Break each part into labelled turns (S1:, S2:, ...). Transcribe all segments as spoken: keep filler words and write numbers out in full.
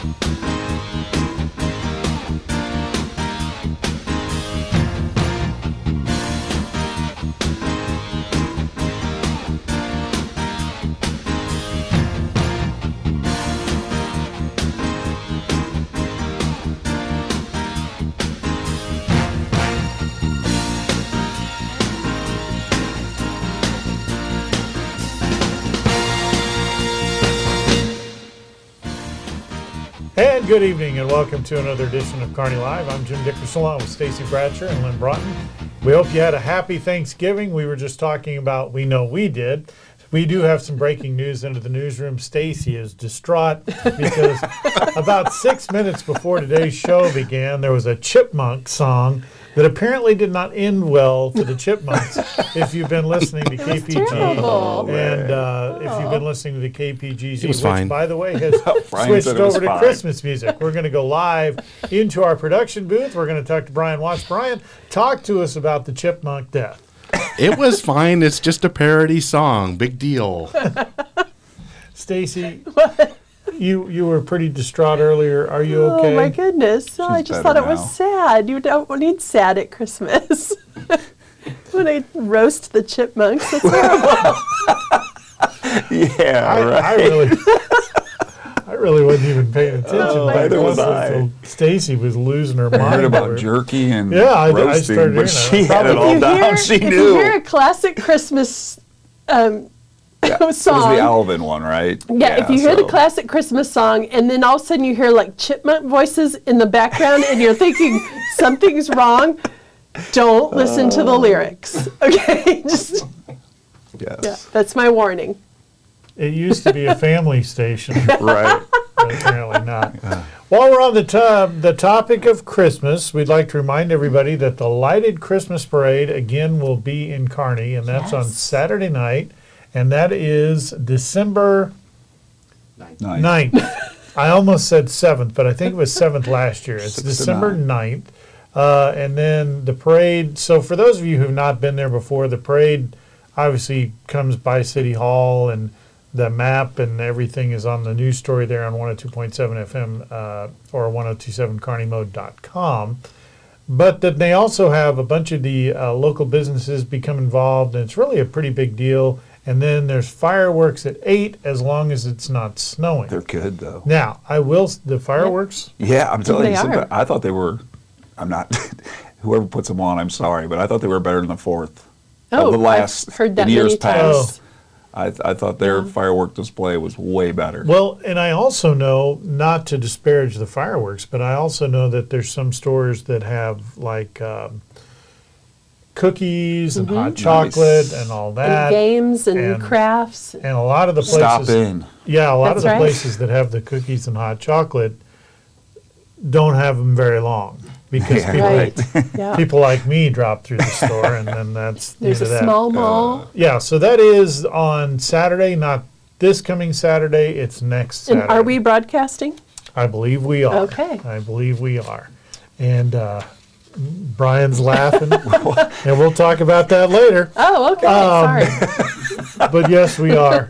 S1: And good evening and welcome to another edition of Kearney Live. I'm Jim Dickerson along with Stacy Bradsher and Lynn Broughton. We hope you had a happy Thanksgiving. We were just talking about, we know we did. We do have some breaking news into the newsroom. Stacy is distraught because about six minutes before today's show began, there was a Chipmunk song that apparently did not end well for the Chipmunks. If you've been listening to K P G and uh, if you've been listening to the K P G Z, which,
S2: fine.
S1: by the way, has switched over to fine. Christmas music. We're going to go live into our production booth. We're going to talk to Brian Watts. Brian, talk to us about the Chipmunk death.
S2: It was fine. It's just a parody song. Big deal.
S1: Stacy, you you were pretty distraught earlier. Are you okay?
S3: Oh, my goodness. Oh, I just thought it now. was sad. You don't need sad at Christmas. When I roast the chipmunks, it's horrible.
S4: Yeah,
S1: I,
S4: right.
S1: I really... I really wasn't even paying attention.
S4: Oh, neither was I.
S1: Stacy was losing her mind.
S4: I heard about
S1: over.
S4: jerky and
S1: yeah, I,
S4: roasting,
S1: I started
S4: but she
S1: that.
S4: had it all down.
S3: Hear,
S4: she
S3: if
S4: knew.
S3: If you hear a classic Christmas um,
S4: yeah,
S3: song.
S4: It was the Alvin one, right?
S3: Yeah,
S4: yeah
S3: if you hear
S4: so.
S3: the classic Christmas song and then all of a sudden you hear like chipmunk voices in the background and you're thinking something's wrong, don't listen uh, to the lyrics. Okay? Just
S4: yes.
S3: Yeah, that's my warning.
S1: It used to be a family station.
S4: Right.
S1: But apparently not. Yeah. While we're on the, to- the topic of Christmas, we'd like to remind everybody that the Lighted Christmas Parade, again, will be in Kearney, and that's yes. on Saturday night, and that is December
S4: ninth.
S1: ninth. I almost said seventh, but I think it was seventh last year. It's Six December ninth. Uh, and then the parade, so for those of you who have not been there before, the parade obviously comes by City Hall, and the map and everything is on the news story there on one oh two point seven F M uh, or ten twenty-seven kearney mode dot com. But then they also have a bunch of the uh, local businesses become involved, and it's really a pretty big deal. And then there's fireworks at eight as long as it's not snowing.
S4: They're good, though.
S1: Now, I will, the fireworks?
S4: Yeah, I'm telling
S3: they
S4: you something.
S3: Are.
S4: I thought they were, I'm not, whoever puts them on, I'm sorry, but I thought they were better than the fourth.
S3: Oh,
S4: of the last,
S3: I've heard that
S4: in years
S3: many
S4: past.
S3: times.
S4: I, th- I thought their
S3: Yeah.
S4: firework display was way better.
S1: Well, and I also know, not to disparage the fireworks, but I also know that there's some stores that have like um, cookies and
S3: Mhm.
S1: hot chocolate
S4: Nice.
S1: and all
S3: And
S1: that.
S3: games and,
S1: and-
S3: crafts.
S1: And a lot of the places.
S4: Stop in.
S1: Yeah, a lot
S3: That's
S1: of the
S3: right.
S1: places that have the cookies and hot chocolate don't have them very long because
S4: Yeah.
S1: people,
S3: Right. Yeah.
S1: people like me drop through the store, and then that's the
S3: There's a
S1: end of that.
S3: small mall.
S1: Yeah, so that is on Saturday, not this coming Saturday. It's next
S3: And
S1: Saturday.
S3: are we broadcasting?
S1: I believe we are.
S3: Okay.
S1: I believe we are. And uh, Brian's laughing, and we'll talk about that later.
S3: Oh, okay.
S1: Um,
S3: Sorry.
S1: But yes, we are.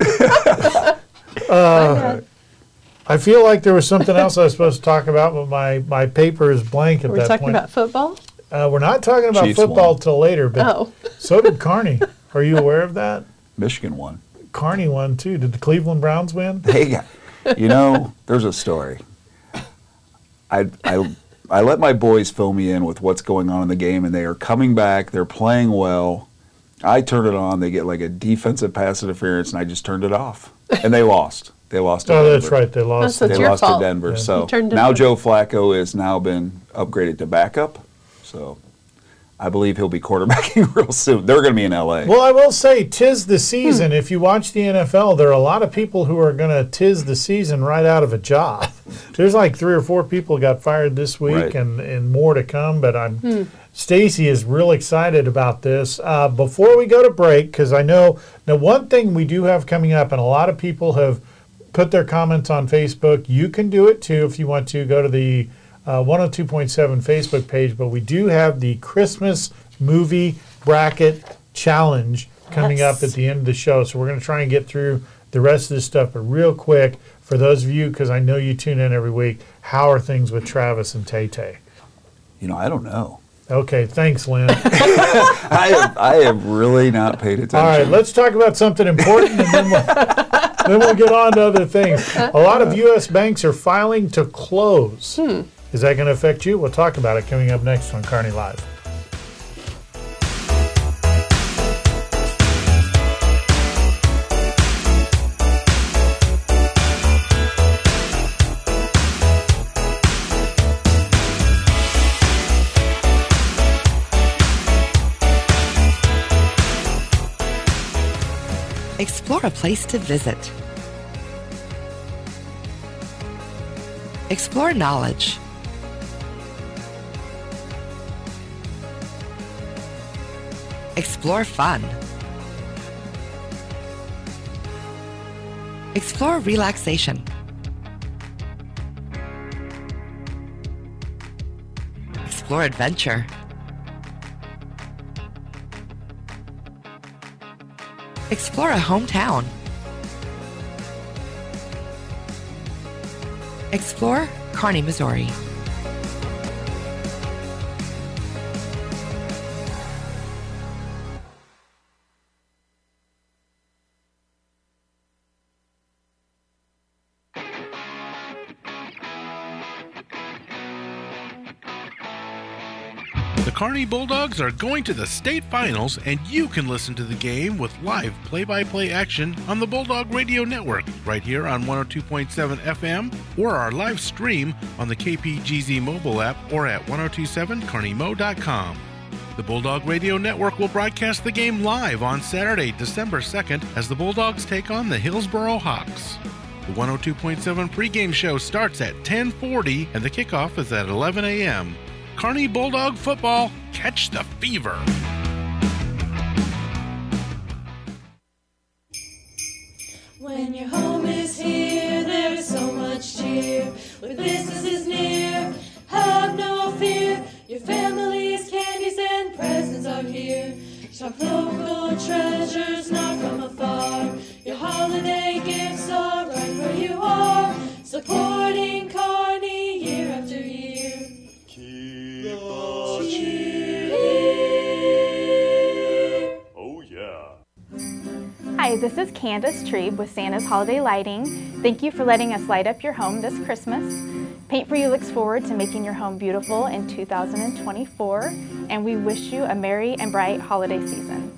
S1: Uh, I feel like there was something else I was supposed to talk about, but my, my paper is blank at
S3: We're
S1: that
S3: talking
S1: point.
S3: about football?
S1: Uh, we're not talking about
S4: Chiefs
S1: football
S4: won.
S1: till later, but
S3: Oh.
S1: so did Kearney. Are you aware of that?
S4: Michigan won.
S1: Kearney won too. Did the Cleveland Browns win?
S4: Hey, you know, there's a story. I, I, I let my boys fill me in with what's going on in the game, and they are coming back. They're playing well. I turn it on. They get like a defensive pass interference, and I just turned it off. And they lost. They lost to
S1: Oh,
S4: Denver.
S1: that's right. They lost.
S3: That's
S4: They
S3: your
S4: lost
S3: fault.
S4: to Denver.
S1: Yeah.
S4: So
S3: You turned it
S4: now
S3: on.
S4: Joe Flacco has now been upgraded to backup. So I believe he'll be quarterbacking real soon. They're going to be in L A.
S1: Well, I will say, 'tis the season. If you watch the N F L, there are a lot of people who are going to 'tis the season right out of a job. There's like three or four people got fired this week,
S4: Right.
S1: and, and more to come. But I'm Stacy is real excited about this. Uh, before we go to break, because I know now one thing we do have coming up, and a lot of people have put their comments on Facebook. You can do it too if you want to. Go to the uh, one oh two point seven Facebook page, but we do have the Christmas movie bracket challenge coming
S3: Yes.
S1: up at the end of the show. So we're going to try and get through the rest of this stuff, but real quick, For those of you, because I know you tune in every week, how are things with Travis and Tay-Tay?
S4: You know, I don't know.
S1: Okay, thanks, Lynn.
S4: I have, I have really not paid attention.
S1: All right, let's talk about something important, and then we'll, then we'll get on to other things. A lot of U S banks are filing to close.
S3: Hmm.
S1: Is that going to affect you? We'll talk about it coming up next on Kearney Live.
S5: Explore a place to visit. Explore knowledge. Explore fun. Explore relaxation. Explore adventure. Explore a hometown. Explore Kearney, Missouri.
S6: The Kearney Bulldogs are going to the state finals, and you can listen to the game with live play-by-play action on the Bulldog Radio Network right here on one oh two point seven F M or our live stream on the K P G Z mobile app or at ten twenty-seven kearney mo dot com. The Bulldog Radio Network will broadcast the game live on Saturday, December second, as the Bulldogs take on the Hillsboro Hawks. The one oh two point seven pregame show starts at ten forty, and the kickoff is at eleven a.m. Kearney Bulldog football, catch the fever.
S7: When your home is here, there is so much cheer. With businesses near, have no fear. Your family's candies and presents are here. Shop local treasures not from afar. Your holiday gifts are right where you are. Supporting Kearney year after year. Keep the cheer.
S8: Oh yeah.
S9: Hi, this is Candace Trebe with Santa's Holiday Lighting. Thank you for letting us light up your home this Christmas. Paint for You looks forward to making your home beautiful in two thousand twenty-four, and we wish you a merry and bright holiday season.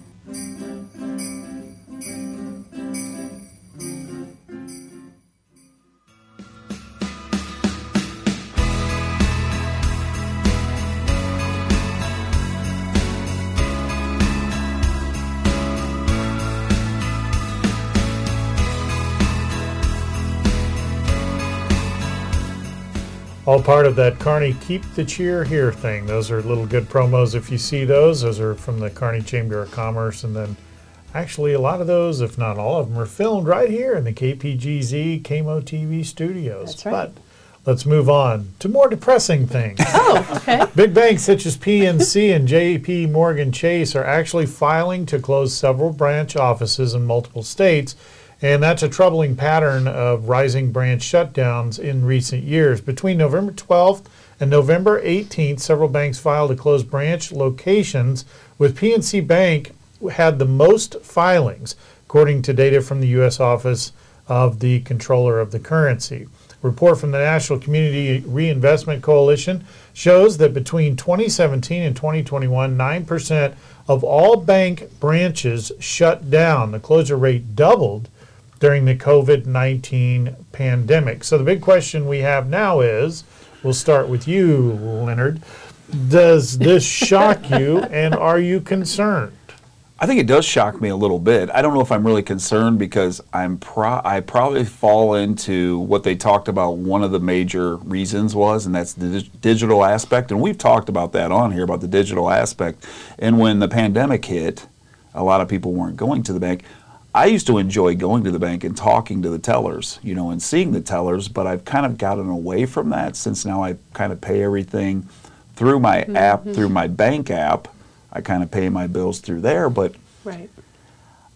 S1: All part of that Kearney Keep the Cheer Here thing. Those are little good promos if you see those. Those are from the Kearney Chamber of Commerce. And then actually a lot of those, if not all of them, are filmed right here in the K P G Z K M O T V studios.
S3: That's right.
S1: But let's move on to more depressing things.
S3: Oh, okay.
S1: Big banks such as P N C and J P Morgan Chase are actually filing to close several branch offices in multiple states. And that's a troubling pattern of rising branch shutdowns in recent years. Between November twelfth and November eighteenth, several banks filed to close branch locations, with P N C Bank had the most filings, according to data from the U S Office of the Comptroller of the Currency. A report from the National Community Reinvestment Coalition shows that between twenty seventeen and twenty twenty-one, nine percent of all bank branches shut down. The closure rate doubled during the COVID nineteen pandemic. So the big question we have now is, we'll start with you, Leonard. Does this shock you, and are you concerned?
S4: I think it does shock me a little bit. I don't know if I'm really concerned because I'm pro- I probably fall into what they talked about. One of the major reasons was, and that's the dig- digital aspect. And we've talked about that on here, about the digital aspect. And when the pandemic hit, a lot of people weren't going to the bank. I used to enjoy going to the bank and talking to the tellers, you know, and seeing the tellers, but I've kind of gotten away from that since now I kind of pay everything through my mm-hmm. app, through my bank app. I kind of pay my bills through there, but
S3: right.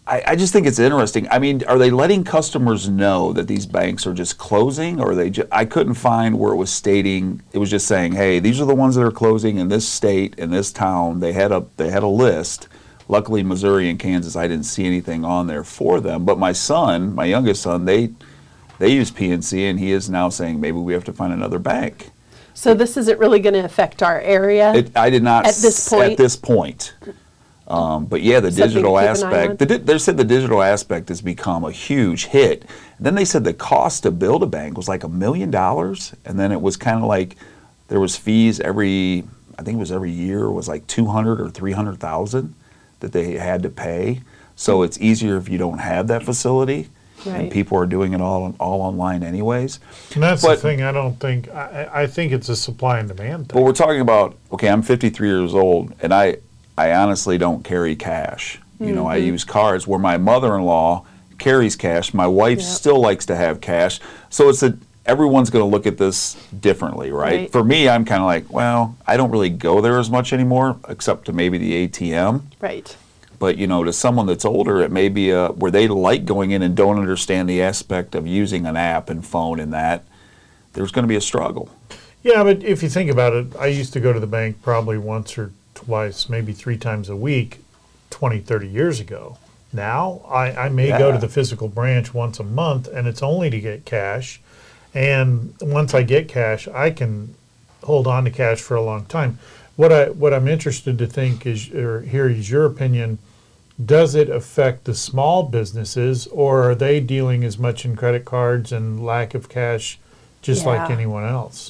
S4: I, I just think it's interesting. I mean, are they letting customers know that these banks are just closing, or are they? Ju- I couldn't find where it was stating. It was just saying, "Hey, these are the ones that are closing in this state, in this town." They had a they had a list. Luckily, Missouri and Kansas, I didn't see anything on there for them. But my son, my youngest son, they they use P N C, and he is now saying maybe we have to find another bank.
S3: So this isn't really going to affect our area
S4: It, I did not
S3: at this
S4: s-
S3: point.
S4: At this point. Um, but yeah, the
S3: Something to
S4: digital
S3: keep an eye
S4: aspect.
S3: on.
S4: The, di- they said the digital aspect has become a huge hit. And then they said the cost to build a bank was like a million dollars, and then it was kind of like there was fees every. I think it was every year was like two hundred or three hundred thousand that they had to pay. So it's easier if you don't have that facility, and
S3: Right.
S4: people are doing it all all online anyways.
S1: And that's
S4: But-
S1: the thing. I don't think. I, I think it's a supply and demand
S4: But
S1: thing.
S4: we're talking about, okay, I'm fifty-three years old, and I, I honestly don't carry cash. You know, I use cards. Where my mother-in-law carries cash, my wife
S3: Yep.
S4: still likes to have cash. So it's a everyone's going to look at this differently, right?
S3: Right.
S4: For me, I'm kind of like, well, I don't really go there as much anymore, except to maybe the A T M.
S3: Right.
S4: But you know, to someone that's older, it may be a, where they like going in and don't understand the aspect of using an app and phone and that. There's going to be a struggle.
S1: Yeah, but if you think about it, I used to go to the bank probably once or twice, maybe three times a week, twenty, thirty years ago. Now, I, I may go
S4: Yeah.
S1: to the physical branch once a month, and it's only to get cash. And once I get cash, I can hold on to cash for a long time. What I what I'm interested to think is, or hear is your opinion. Does it affect the small businesses, or are they dealing as much in credit cards and lack of cash, just like
S3: Yeah.
S1: anyone else?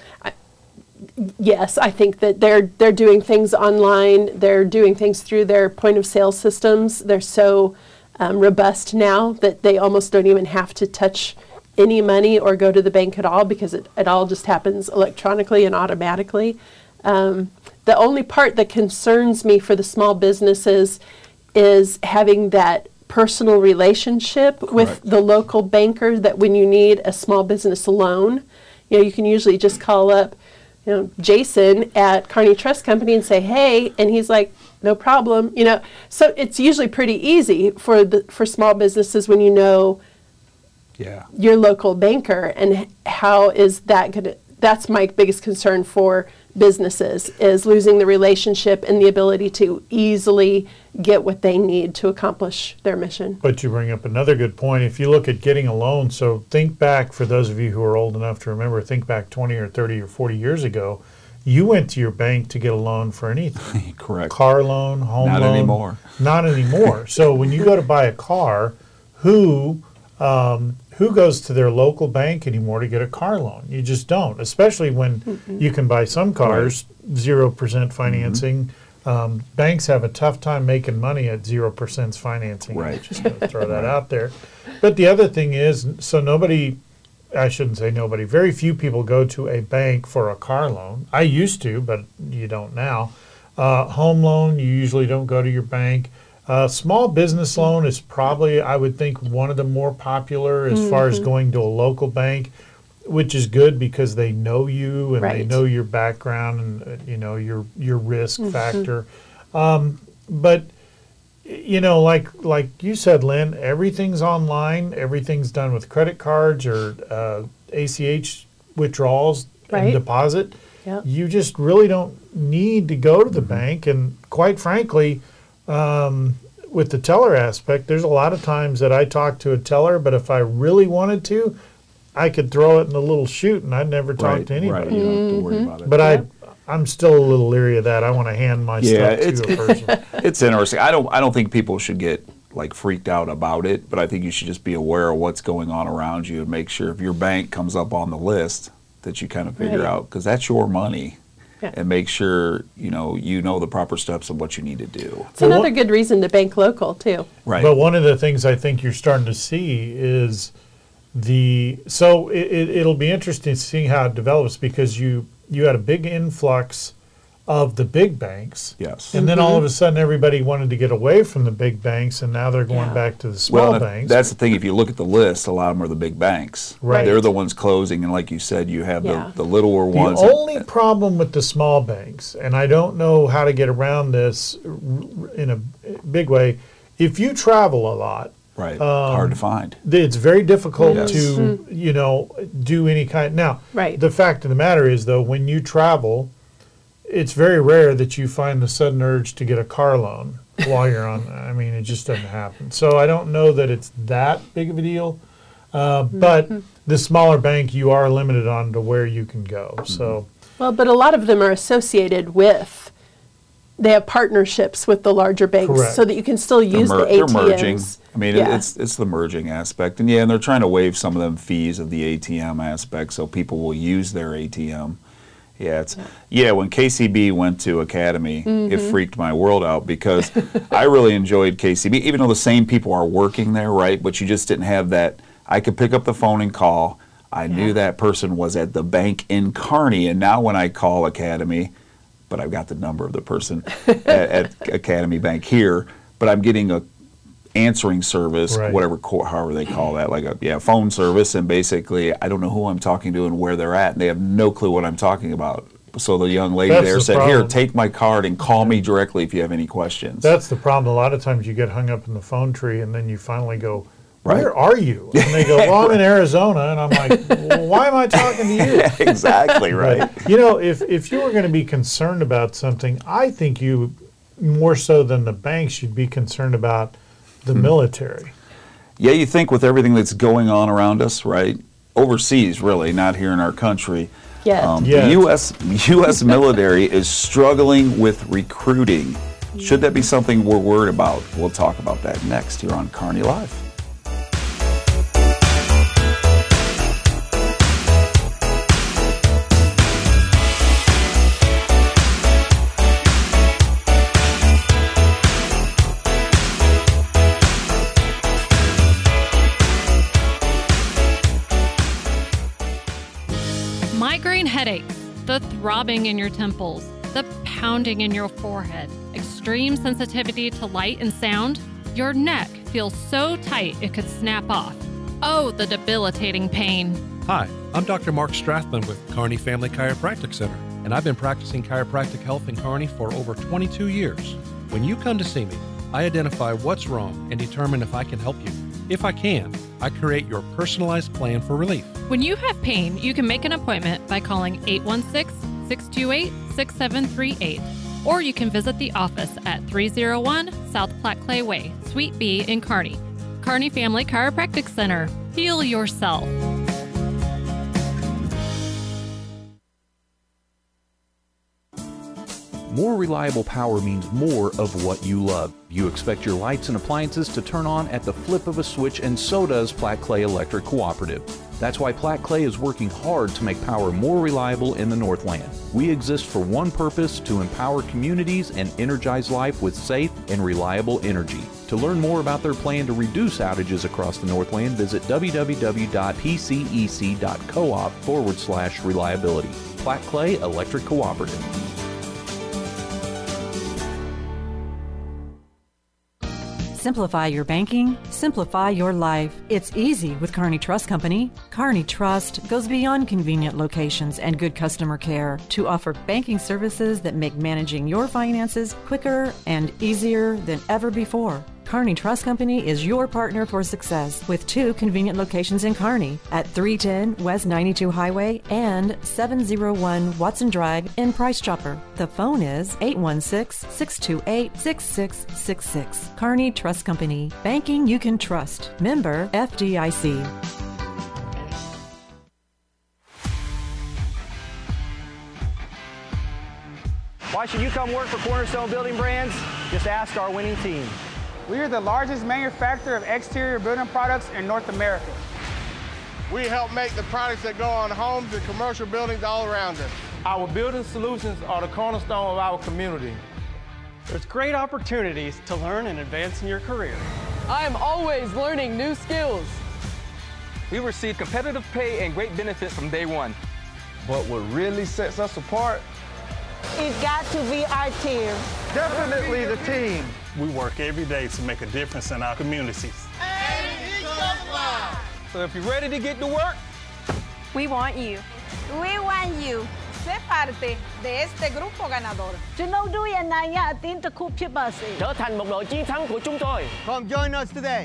S3: Yes, I think that they're they're doing things online. They're doing things through their point of sale systems. They're so um, robust now that they almost don't even have to touch any money or go to the bank at all, because it, it all just happens electronically and automatically. Um, the only part that concerns me for the small businesses is having that personal relationship with
S4: Correct.
S3: the local banker, that when you need a small business loan, you know, you can usually just call up, you know, Jason at Kearney Trust Company and say, hey, and he's like, no problem, you know. So it's usually pretty easy for the for small businesses when you know
S4: Yeah.
S3: your local banker. And h- how is that going to, that's my biggest concern for businesses, is losing the relationship and the ability to easily get what they need to accomplish their mission.
S1: But you bring up another good point. If you look at getting a loan, so think back, for those of you who are old enough to remember, think back twenty or thirty or forty years ago, you went to your bank to get a loan for anything.
S4: Correct.
S1: Car loan, home
S4: Not
S1: loan.
S4: anymore.
S1: Not anymore. So when you go to buy a car, who um, who goes to their local bank anymore to get a car loan? You just don't, especially when you can buy some cars, zero percent financing. Um, banks have a tough time making money at zero percent financing. I'm
S4: Right.
S1: just going to throw that out there. But the other thing is, so nobody, I shouldn't say nobody, very few people go to a bank for a car loan. I used to, but you don't now. Uh, home loan, you usually don't go to your bank. Uh, small business loan is probably, I would think, one of the more popular as far as going to a local bank, which is good because they know you and they
S3: Right.
S1: know your background and uh, you know your your risk factor. Um, but you know, like like you said, Lynn, everything's online. Everything's done with credit cards or uh, A C H withdrawals
S3: Right.
S1: and deposit.
S3: Yep.
S1: You just really don't need to go to the bank. And quite frankly, um, with the teller aspect, there's a lot of times that I talk to a teller, but if I really wanted to, I could throw it in a little chute and I'd never talk
S4: Right.
S1: to anybody.
S4: Right. You don't have to worry about it.
S1: But I, I'm still a little leery of that. I want to hand my
S4: Yeah,
S1: stuff
S4: it's-
S1: to a person.
S4: It's interesting. I don't. I don't think people should get like freaked out about it, but I think you should just be aware of what's going on around you and make sure if your bank comes up on the list that you kind of figure
S3: Right.
S4: out, because that's your money,
S3: Yeah.
S4: and make sure you know you know the proper steps of what you need to do.
S3: It's
S1: Well,
S3: another
S1: what-
S3: good reason to bank local, too.
S4: Right.
S1: But one of the things I think you're starting to see is the so it, it, it'll be interesting seeing how it develops, because you you had a big influx of the big banks,
S4: yes.
S1: and then all of a sudden everybody wanted to get away from the big banks, and now they're going
S3: Yeah.
S1: back to the small
S4: Well, and
S1: banks.
S4: that's the thing. If you look at the list, a lot of them are the big banks.
S1: Right.
S4: They're the ones closing, and like you said, you have
S3: Yeah.
S4: the, the littler
S1: The
S4: ones.
S1: only problem with the small banks, and I don't know how to get around this r- in a big way, if you travel a lot,
S4: Right.
S1: Um,
S4: Hard to find.
S1: it's very difficult
S4: Yes.
S1: to, you know, do any kind. Now,
S3: Right.
S1: the fact of the matter is, though, when you travel, it's very rare that you find the sudden urge to get a car loan while you're on. I mean, it just doesn't happen. So I don't know that it's that big of a deal. Uh, but the smaller bank, you are limited on to where you can go. So,
S3: Well, but a lot of them are associated with, they have partnerships with the larger banks
S1: Correct.
S3: so that you can still use
S4: They're mer-
S3: the A T Ms.
S4: They're merging. I mean, it-
S3: Yeah.
S4: it's it's the merging aspect, and yeah, and they're trying to waive some of them fees of the A T M aspect, so people will use their A T M. Yeah, it's yeah. When K C B went to Academy, it freaked my world out because I really enjoyed K C B, even though the same people are working there, right? But you just didn't have that. I could pick up the phone and call. I knew that person was at the bank in Kearney, and now when I call Academy, but I've got the number of the person at, at Academy Bank here, but I'm getting a answering service,
S1: Right.
S4: whatever, co- however they call that, like a yeah phone service, and basically I don't know who I'm talking to and where they're at, and they have no clue what I'm talking about. So the young lady
S1: That's
S4: there
S1: the
S4: said,
S1: problem.
S4: "Here, take my card and call me directly if you have any questions."
S1: that's the problem. A lot of times you get hung up in the phone tree, and then you finally go, where
S4: Right.
S1: are you? And they go, well, I'm in Arizona. And I'm like, well, why am I talking to you?
S4: exactly right.
S1: But, you know, if, if you were going to be concerned about something, I think you, more so than the banks, should be concerned about the military.
S4: Yeah, you think with everything that's going on around us, right? Overseas, really, not here in our country.
S3: Yeah.
S4: Um,
S1: Yeah.
S4: The U S U S military is struggling with recruiting. Should that be something we're worried about? We'll talk about that next here on Kearney Live.
S8: Migraine headaches, the throbbing in your temples, the pounding in your forehead, extreme sensitivity to light and sound. Your neck feels so tight it could snap off. Oh, the debilitating pain.
S10: Hi, I'm Doctor Mark Strathman with Kearney Family Chiropractic Center, and I've been practicing chiropractic health in Kearney for over twenty-two years. When you come to see me, I identify what's wrong and determine if I can help you. If I can, I create your personalized plan for relief.
S8: When you have pain, you can make an appointment by calling eight one six, six two eight, six seven three eight, or you can visit the office at three oh one South Platte Clay Way, Suite B in Kearney. Kearney Family Chiropractic Center. Heal yourself.
S11: More reliable power means more of what you love. You expect your lights and appliances to turn on at the flip of a switch, and so does Platte Clay Electric Cooperative. That's why Platte Clay is working hard to make power more reliable in the Northland. We exist for one purpose: to empower communities and energize life with safe and reliable energy. To learn more about their plan to reduce outages across the Northland, visit www.pcec.coop forward slash reliability. Platte Clay Electric Cooperative.
S12: Simplify your banking, simplify your life. It's easy with Kearney Trust Company. Kearney Trust goes beyond convenient locations and good customer care to offer banking services that make managing your finances quicker and easier than ever before. Kearney Trust Company is your partner for success with two convenient locations in Kearney at three ten West ninety-two Highway and seven oh one Watson Drive in Price Chopper. The phone is eight one six, six two eight, six six six six. Kearney Trust Company. Banking you can trust. Member F D I C.
S13: Why should you come work for Cornerstone Building Brands? Just ask our winning team.
S14: We are the largest manufacturer of exterior building products in North America.
S15: We help make the products that go on homes and commercial buildings all around us.
S16: Our building solutions are the cornerstone of our community.
S13: There's great opportunities to learn and advance in your career.
S17: I am always learning new skills.
S18: We receive competitive pay and great benefits from day one.
S16: But what really sets us apart?
S19: It's got to be our team.
S15: Definitely the team.
S20: We work every day to make a difference in our communities.
S13: So if you're ready to get to work,
S17: we want you.
S19: We want you. Sé parte de este grupo ganador. Chúng tôi đuôi anh này nha, tin từ cúp chiếc bờ sĩ.
S13: Trở thành một đội chiến thắng của chúng tôi.
S21: Come join us today.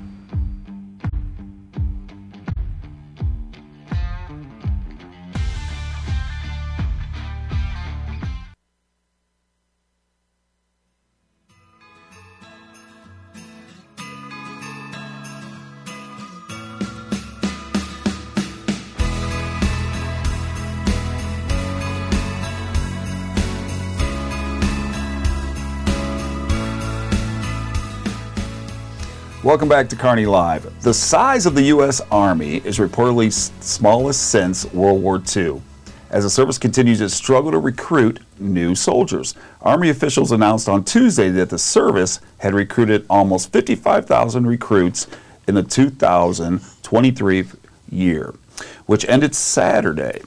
S4: Welcome back to Kearney Live. The size of the U S Army is reportedly s- smallest since World War Two, as the service continues its struggle to recruit new soldiers. Army officials announced on Tuesday that the service had recruited almost fifty-five thousand recruits in the two thousand twenty-three year, which ended Saturday.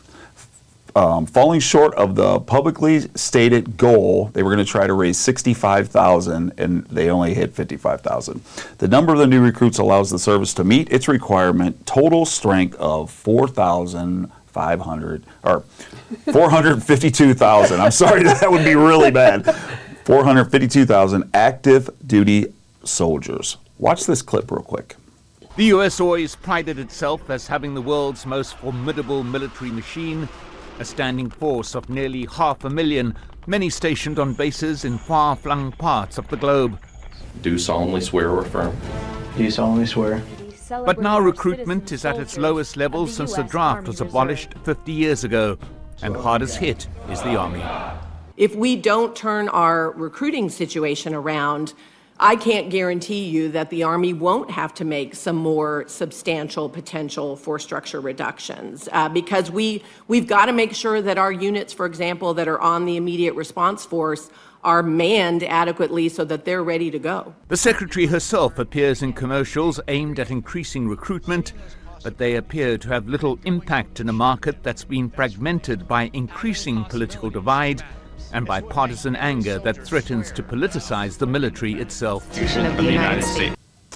S4: Um, falling short of the publicly stated goal, they were going to try to raise sixty-five thousand, and they only hit fifty-five thousand. The number of the new recruits allows the service to meet its requirement total strength of four thousand five hundred, or four hundred fifty-two thousand. I'm sorry, that would be really bad. four hundred fifty-two thousand active duty soldiers. Watch this clip real quick.
S22: The U S always prided itself as having the world's most formidable military machine, a standing force of nearly half a million, many stationed on bases in far-flung parts of the globe.
S23: Do solemnly swear or affirm.
S24: Do solemnly swear.
S22: But now recruitment is at its lowest level since the draft was abolished fifty years ago, and hardest hit is the Army.
S25: If we don't turn our recruiting situation around, I can't guarantee you that the Army won't have to make some more substantial potential force structure reductions uh, because we, we've got to make sure that our units, for example, that are on the immediate response force are manned adequately so that they're ready to go.
S22: The Secretary herself appears in commercials aimed at increasing recruitment, but they appear to have little impact in a market that's been fragmented by increasing political divide and by partisan anger that threatens to politicize the military itself.
S23: Of the United States.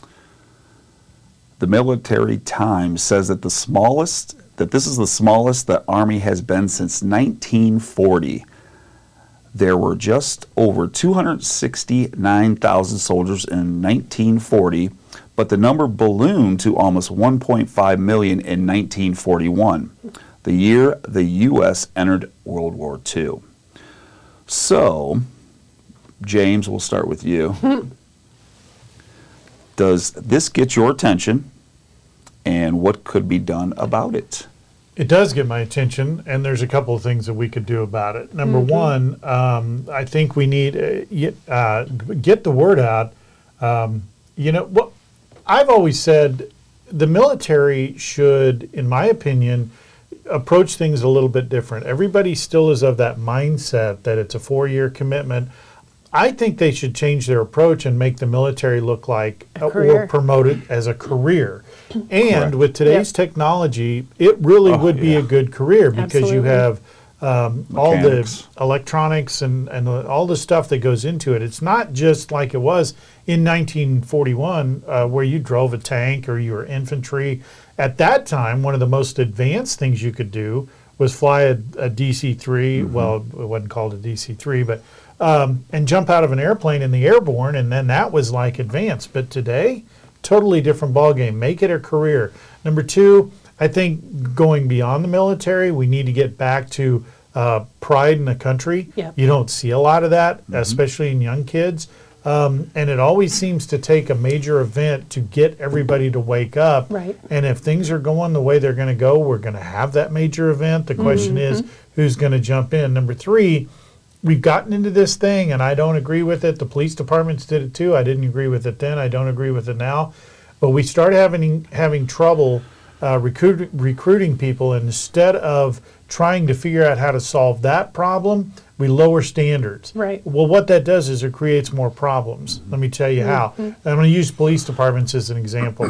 S4: The Military Times says that the smallest, that this is the smallest the Army has been since nineteen forty. There were just over two hundred sixty-nine thousand soldiers in nineteen forty, but the number ballooned to almost one point five million in nineteen forty-one, the year the U S entered World War Two. So, James, we'll start with you. Does this get your attention, and what could be done about it?
S1: It does get my attention, and there's a couple of things that we could do about it. Number mm-hmm. one, um, I think we need uh, uh, get the word out. Um, you know, what I've always said, the military should, in my opinion, approach things a little bit different. Everybody still is of that mindset that it's a four-year commitment. I think they should change their approach and make the military look like uh, or promote it as a career. And Correct. With today's yep. technology, it really oh, would yeah. be a good career because Absolutely. You have um, all the electronics and, and all the stuff that goes into it. It's not just like it was in nineteen forty-one uh, where you drove a tank or you were infantry. At that time, one of the most advanced things you could do was fly a, a D C three. Mm-hmm. Well, it wasn't called a D C three, but um, and jump out of an airplane in the airborne, and then that was like advanced. But today, totally different ballgame. Make it a career. Number two, I think going beyond the military, we need to get back to uh, pride in the country.
S3: Yep.
S1: You don't see a lot of that,
S4: Mm-hmm.
S1: especially in young kids. Um, and it always seems to take a major event to get everybody to wake up.
S3: Right.
S1: And if things are going the way they're going to go, we're going to have that major event. The question
S3: Mm-hmm.
S1: is, who's going to jump in? Number three, we've gotten into this thing, and I don't agree with it. The police departments did it too. I didn't agree with it then. I don't agree with it now. But we started having having trouble uh, recruit, recruiting people, and instead of trying to figure out how to solve that problem, we lower standards.
S3: Right.
S1: Well, what that does is it creates more problems. Let me tell you how.
S3: Mhm.
S1: I'm going to use police departments as an example.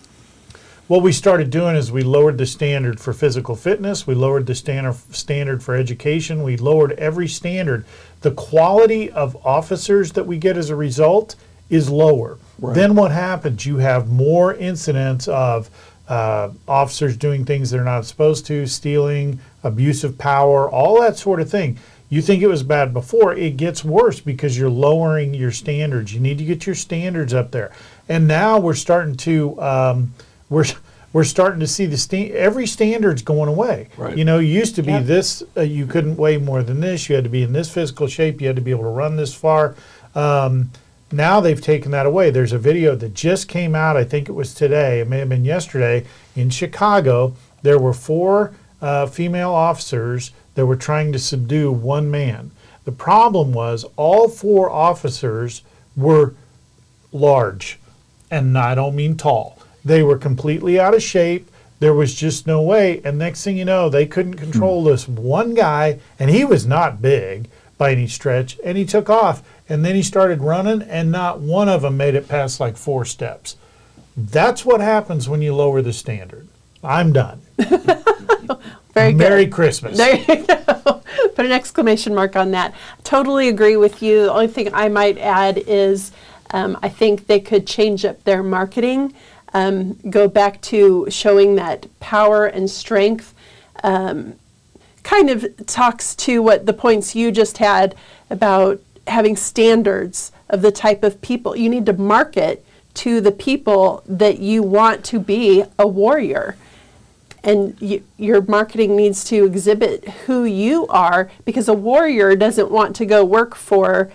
S1: What we started doing is we lowered the standard for physical fitness. We lowered the standard standard for education. We lowered every standard. The quality of officers that we get as a result is lower.
S4: Right.
S1: Then what happens? You have more incidents of uh, officers doing things they're not supposed to, stealing, abuse of power, all that sort of thing. You think it was bad before, it gets worse because you're lowering your standards. You need to get your standards up there. And now we're starting to um, we're we're starting to see the sta- every standard's going away.
S4: Right.
S1: You know, it used to be
S3: Yep.
S1: this, uh, you couldn't weigh more than this, you had to be in this physical shape, you had to be able to run this far. Um, now they've taken that away. There's a video that just came out, I think it was today, it may have been yesterday, in Chicago. There were four uh, female officers that were trying to subdue one man. The problem was all four officers were large, and I don't mean tall. They were completely out of shape. There was just no way. And next thing you know, they couldn't control this one guy, and he was not big by any stretch, and he took off. And then he started running, and not one of them made it past like four steps. That's what happens when you lower the standard. I'm done.
S3: Very good.
S1: Merry Christmas.
S3: There you go. Put an exclamation mark on that. Totally agree with you. The only thing I might add is um, I think they could change up their marketing, um, go back to showing that power and strength. Um, kind of talks to what the points you just had about having standards of the type of people. You need to market to the people that you want to be a warrior. And you, your marketing needs to exhibit who you are, because a warrior doesn't want to go work for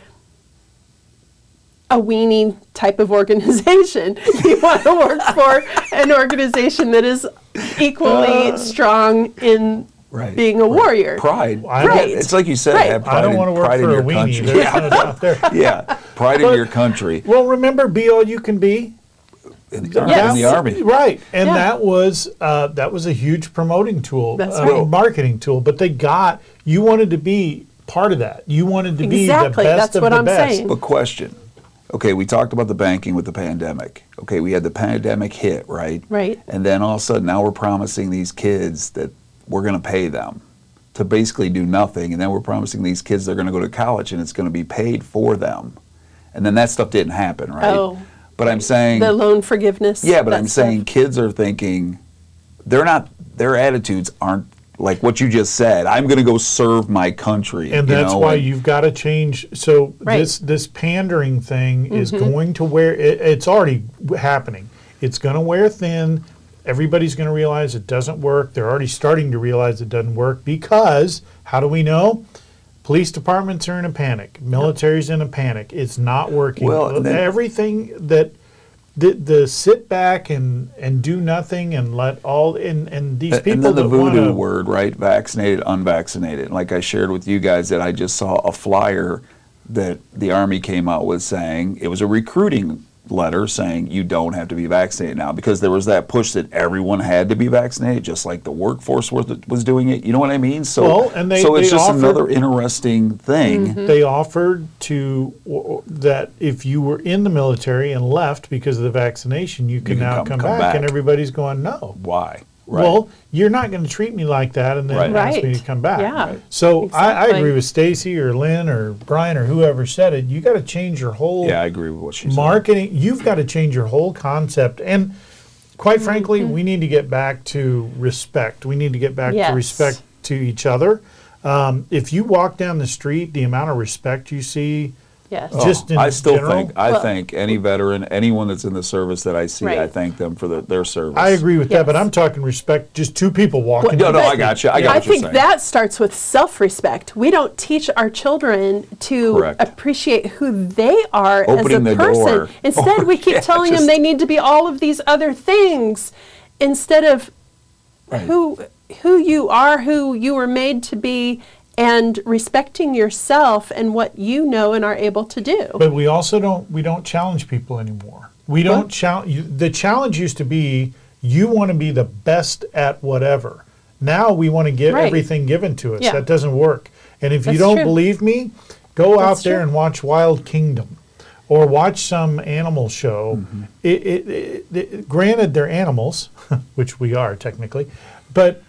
S3: a weenie type of organization. You want to work for an organization that is equally uh, strong in
S4: right,
S3: being a
S4: right.
S3: warrior.
S4: Pride.
S3: Right.
S4: It's like you said,
S3: right.
S4: have pride,
S1: I don't
S4: in,
S1: want to work
S4: pride
S1: for
S4: in
S1: a
S4: your
S1: weenie.
S4: country.
S1: There's
S4: Yeah.
S1: none out there.
S4: Yeah, pride
S1: But-
S4: in your country.
S1: Well, remember, be all you can be.
S4: In the,
S3: Yes.
S4: in the Army.
S1: Right, and
S3: Yeah.
S1: that was uh, that was a huge promoting tool,
S3: That's
S1: uh,
S3: right.
S1: marketing tool. But they got, you wanted to be part of that. You wanted to be
S3: Exactly,
S1: the best
S3: that's
S1: of
S3: what
S1: the
S3: I'm
S1: best.
S3: saying.
S4: But question. Okay, we talked about the banking with the pandemic. Okay, we had the pandemic hit, right?
S3: Right.
S4: And then all of a sudden, now we're promising these kids that we're going to pay them to basically do nothing. And then we're promising these kids they're going to go to college and it's going to be paid for them. And then that stuff didn't happen, right?
S3: Oh.
S4: But I'm saying...
S3: The loan forgiveness.
S4: Yeah, but
S3: that
S4: I'm
S3: stuff.
S4: saying kids are thinking, they're not, their attitudes aren't like what you just said. I'm going to go serve my country.
S1: And
S4: you
S1: that's
S4: know,
S1: why
S4: and-
S1: you've got to change. So
S3: Right.
S1: this this pandering thing is
S3: Mhm.
S1: going to wear. It, it's already w- happening. It's going to wear thin. Everybody's going to realize it doesn't work. They're already starting to realize it doesn't work because how do we know? Police departments are in a panic. Military's in a panic. It's not working.
S4: Well, and then-
S1: everything that the the sit back and and do nothing and let all and and these
S4: And-
S1: people
S4: and then the
S1: that
S4: voodoo
S1: wanna,
S4: word, right? Vaccinated, unvaccinated. Like I shared with you guys that I just saw a flyer that the Army came out with saying it was a recruiting letter saying you don't have to be vaccinated now, because there was that push that everyone had to be vaccinated, just like the workforce was, was doing it. You know what I mean? So,
S1: Well, and they-
S4: so it's
S1: they
S4: just
S1: offered-
S4: another interesting thing.
S1: They offered to w- that if you were in the military and left because of the vaccination, you can
S4: can
S1: now
S4: come-
S1: come,
S4: come
S1: back,
S4: back.
S1: and everybody's going, no.
S4: Why? Right.
S1: Well, you're not going to treat me like that and then
S4: Right.
S1: ask me
S3: Right.
S1: to come back.
S3: Yeah. Right.
S1: So I, I
S3: Exactly.
S1: agree with Stacy or Lynn or Brian or whoever said it. You got to change your whole
S4: yeah, I agree with what she said.
S1: marketing. You've got to change your whole concept. And quite frankly, we need to get back to respect. We need to get back
S3: Yes.
S1: to respect to each other. Um, if you walk down the street, the amount of respect you see,
S3: Yes.
S4: Oh,
S1: just in
S4: I still
S1: general,
S4: think I
S3: Well-
S4: thank any veteran, anyone that's in the service that I see, I
S3: Right.
S4: thank them for the, their service.
S1: I agree with that, but
S3: Yes.
S1: I'm talking respect. Just two people walking.
S4: No,
S1: down
S4: no,
S1: the
S4: I
S1: street.
S4: got you. I
S3: I
S4: got what you're
S3: think
S4: saying.
S3: that starts with self-respect. We don't teach our children to
S4: Correct.
S3: appreciate who they are
S4: Opening
S3: as a
S4: the
S3: person.
S4: door.
S3: Instead,
S4: Or-
S3: we keep
S4: yeah,
S3: telling
S4: just-
S3: them they need to be all of these other things instead of
S4: Right.
S3: who who you are, who you were made to be, and respecting yourself and what you know and are able to do.
S1: But we also don't we don't challenge people anymore. We don't challenge. The challenge used to be you want to be the best at whatever. Now we want to get
S3: Right.
S1: everything given to us.
S3: Yeah.
S1: That doesn't work. And if
S3: That's
S1: you don't
S3: true.
S1: believe me, go out
S3: That's
S1: there
S3: true.
S1: and watch Wild Kingdom, or watch some animal show.
S4: Mm-hmm.
S1: It, it, it, it- granted, they're animals, which we are technically, but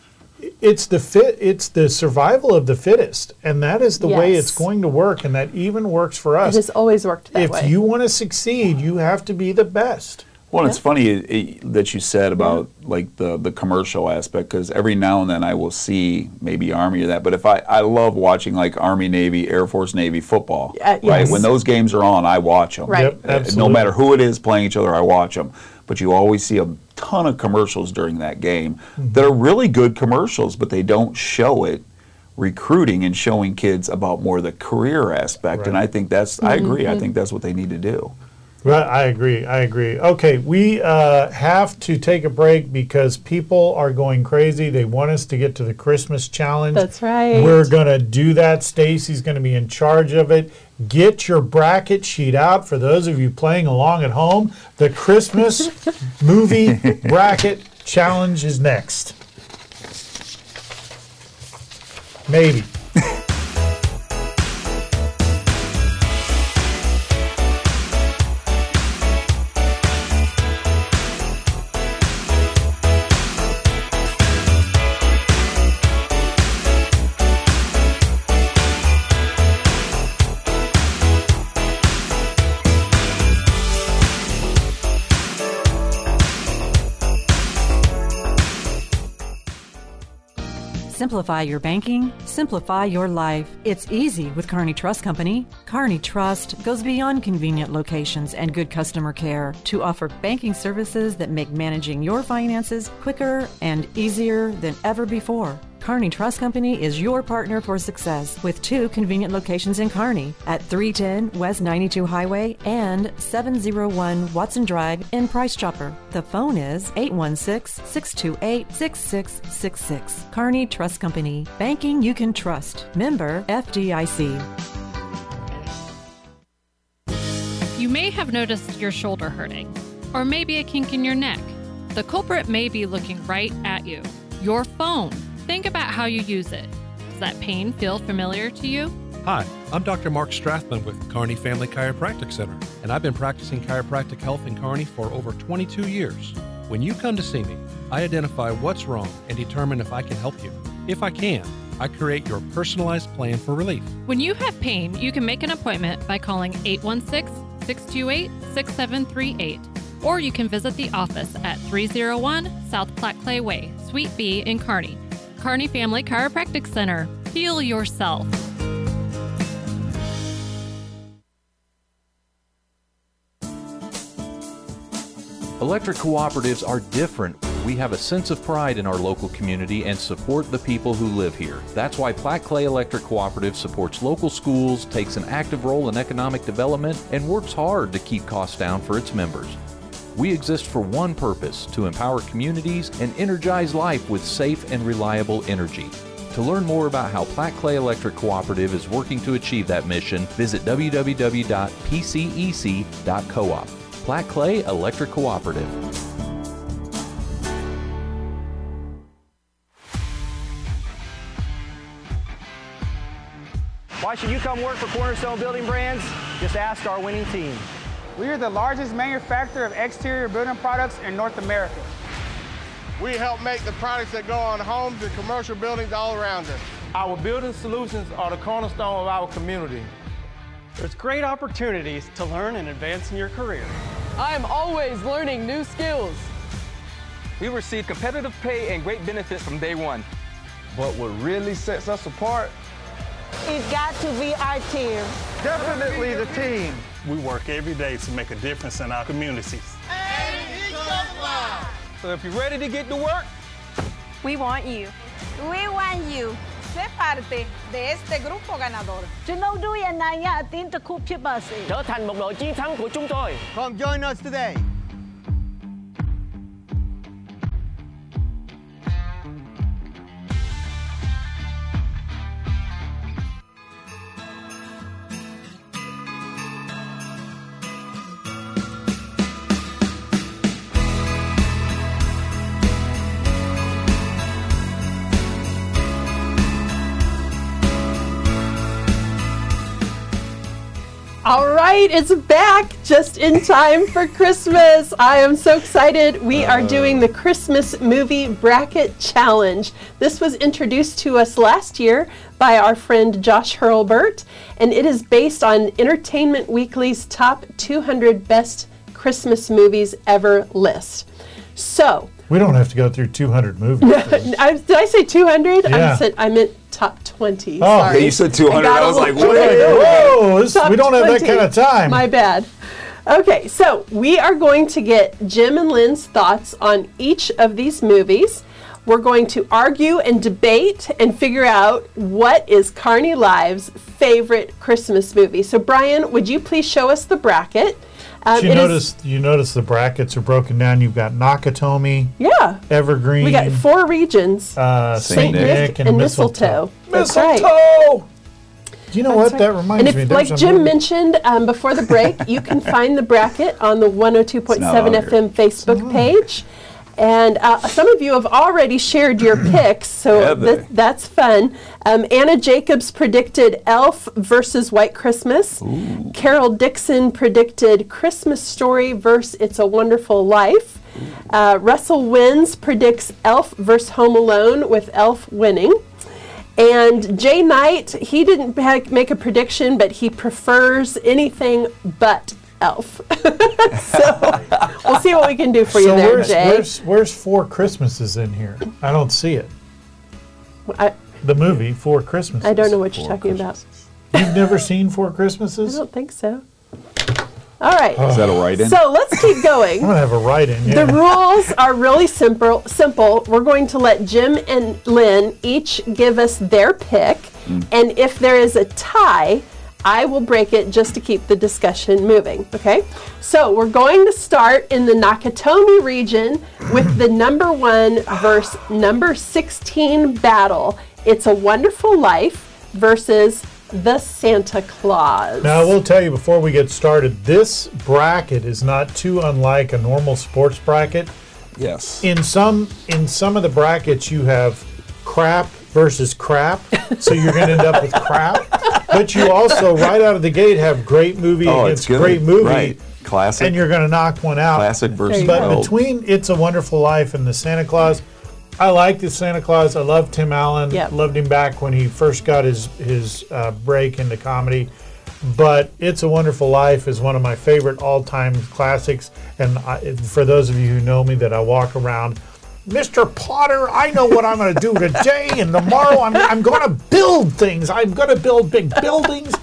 S1: it's the fit. It's the survival of the fittest, and that is the way
S3: Yes.
S1: it's going to work, and that even works for
S3: It
S1: us.
S3: has always worked that
S1: If
S3: way.
S1: you want to succeed, you have to be the best.
S4: Well, it's funny it, it, that you said about yeah. like the, the commercial aspect, because every now and then I will see maybe Army or that. But if I, I love watching like Army, Navy, Air Force, Navy football, uh, yes. right? When those games are on, I watch them.
S3: Right.
S1: Yep, absolutely.
S4: No matter who it is playing each other, I watch them. But you always see a ton of commercials during that game mm-hmm. that are really good commercials, but they don't show it recruiting and showing kids about more the career aspect. Right. And I think that's, mm-hmm. I agree, I think that's what they need to do.
S1: Right, I agree. I agree. Okay, we uh, have to take a break because people are going crazy. They want us to get to the Christmas challenge.
S3: That's right.
S1: We're going to do that. Stacy's going to be in charge of it. Get your bracket sheet out for those of you playing along at home. The Christmas movie bracket challenge is next. Maybe.
S12: Simplify your banking, simplify your life. It's easy with Kearney Trust Company. Kearney Trust goes beyond convenient locations and good customer care to offer banking services that make managing your finances quicker and easier than ever before. Kearney Trust Company is your partner for success with two convenient locations in Kearney at three ten West ninety-two Highway and seven oh one Watson Drive in Price Chopper. The phone is eight one six, six two eight, six six six six. Kearney Trust Company. Banking you can trust. Member F D I C.
S8: You may have noticed your shoulder hurting, or maybe a kink in your neck. The culprit may be looking right at you. Your phone. Think about how you use it. Does that pain feel familiar to you?
S10: Hi, I'm Doctor Mark Strathman with Kearney Family Chiropractic Center, and I've been practicing chiropractic health in Kearney for over twenty-two years. When you come to see me, I identify what's wrong and determine if I can help you. If I can, I create your personalized plan for relief.
S8: When you have pain, you can make an appointment by calling eight one six, six two eight, six seven three eight, or you can visit the office at three oh one South Platte Clay Way, Suite B in Kearney. Kearney Family Chiropractic Center. Heal yourself.
S11: Electric cooperatives are different. We have a sense of pride in our local community and support the people who live here. That's why Platte Clay Electric Cooperative supports local schools, takes an active role in economic development, and works hard to keep costs down for its members. We exist for one purpose, to empower communities and energize life with safe and reliable energy. To learn more about how Platte Clay Electric Cooperative is working to achieve that mission, visit w w w dot p c e c dot coop. Platte Clay Electric Cooperative.
S13: Why should you come work for Cornerstone Building Brands? Just ask our winning team.
S14: We are the largest manufacturer of exterior building products in North America.
S15: We help make the products that go on homes and commercial buildings all around us.
S16: Our building solutions are the cornerstone of our community.
S17: There's great opportunities to learn and advance in your career. I am always learning new skills.
S18: We receive competitive pay and great benefits from day one.
S16: But what really sets us apart?
S19: It's got to be our team.
S16: Definitely the team.
S20: We work every day to make a difference in our communities.
S16: So if you're ready to get to work,
S9: we want you.
S19: We want you. Sé parte de este grupo ganador. Chúng tôi đuôi anh này à tin từ cúp chiếc bờ xì.
S13: Trở thành một đội chiến thắng của chúng tôi.
S16: Come join us today.
S3: All right, it's back just in time for Christmas. I am so excited. We are doing the Christmas Movie Bracket Challenge. This was introduced to us last year by our friend Josh Hurlburt, and it is based on Entertainment Weekly's top two hundred best Christmas movies ever list. So
S1: we don't have to go through two hundred movies.
S3: I, did I say two hundred?
S1: Yeah.
S3: I said I meant top twenty.
S1: Oh,
S3: Sorry.
S4: Yeah, you said two hundred. I, I was like,
S1: whoa, whoa this, we don't have that kind of time.
S3: My bad. Okay, so we are going to get Jim and Lynn's thoughts on each of these movies. We're going to argue and debate and figure out what is Kearney Live's favorite Christmas movie. So, Brian, would you please show us the bracket? Um,
S1: you notice you notice the brackets are broken down. You've got Nakatomi,
S3: yeah,
S1: Evergreen.
S3: We got four regions:
S1: uh,
S3: Saint Nick,
S1: Nick and,
S3: and
S1: Mistletoe.
S3: Mistletoe. That's right.
S1: Mistletoe. Do you know
S3: That's
S1: what
S3: right.
S1: that reminds
S3: and if,
S1: me?
S3: Like
S1: There's
S3: Jim
S1: movie.
S3: mentioned um, before the break, you can find the bracket on the one oh two point seven F M Facebook page. And uh, some of you have already shared your picks, so th- that's fun. Um, Anna Jacobs predicted Elf versus White Christmas. Ooh. Carol Dixon predicted Christmas Story versus It's a Wonderful Life. Uh, Russell Wins predicts Elf versus Home Alone, with Elf winning. And Jay Knight, he didn't ha- make a prediction, but he prefers anything but Elf. So we'll see what we can do for
S1: so
S3: you there,
S1: where's,
S3: Jay.
S1: Where's, where's Four Christmases in here? I don't see it.
S3: I,
S1: the movie Four Christmases.
S3: I don't know what you're talking about.
S1: You've never seen Four Christmases?
S3: I don't think so. All right.
S4: Is that a write-in?
S3: So let's keep going.
S1: I'm going to have a write-in, yeah.
S3: The rules are really simple. Simple. We're going to let Jim and Lynn each give us their pick. Mm. And if there is a tie, I will break it just to keep the discussion moving, okay? So we're going to start in the Nakatomi region with the number one versus number sixteen battle. It's a Wonderful Life versus the Santa Claus.
S1: Now, I will tell you before we get started, this bracket is not too unlike a normal sports bracket.
S4: Yes.
S1: In some in some of the brackets, you have crap versus crap, so you're going to end up with crap. But you also, right out of the gate, have great movie
S4: oh,
S1: against
S4: it's good.
S1: great movie.
S4: Right. Classic.
S1: And you're going to knock one out.
S4: Classic versus
S1: But
S4: old.
S1: between It's a Wonderful Life and the Santa Claus, I like the Santa Claus. I love Tim Allen.
S3: Yep.
S1: Loved him back when he first got his, his uh, break into comedy. But It's a Wonderful Life is one of my favorite all-time classics. And I, for those of you who know me, that I walk around, Mister Potter, I know what I'm going to do today and tomorrow. I'm, I'm going to build things. I'm going to build big buildings.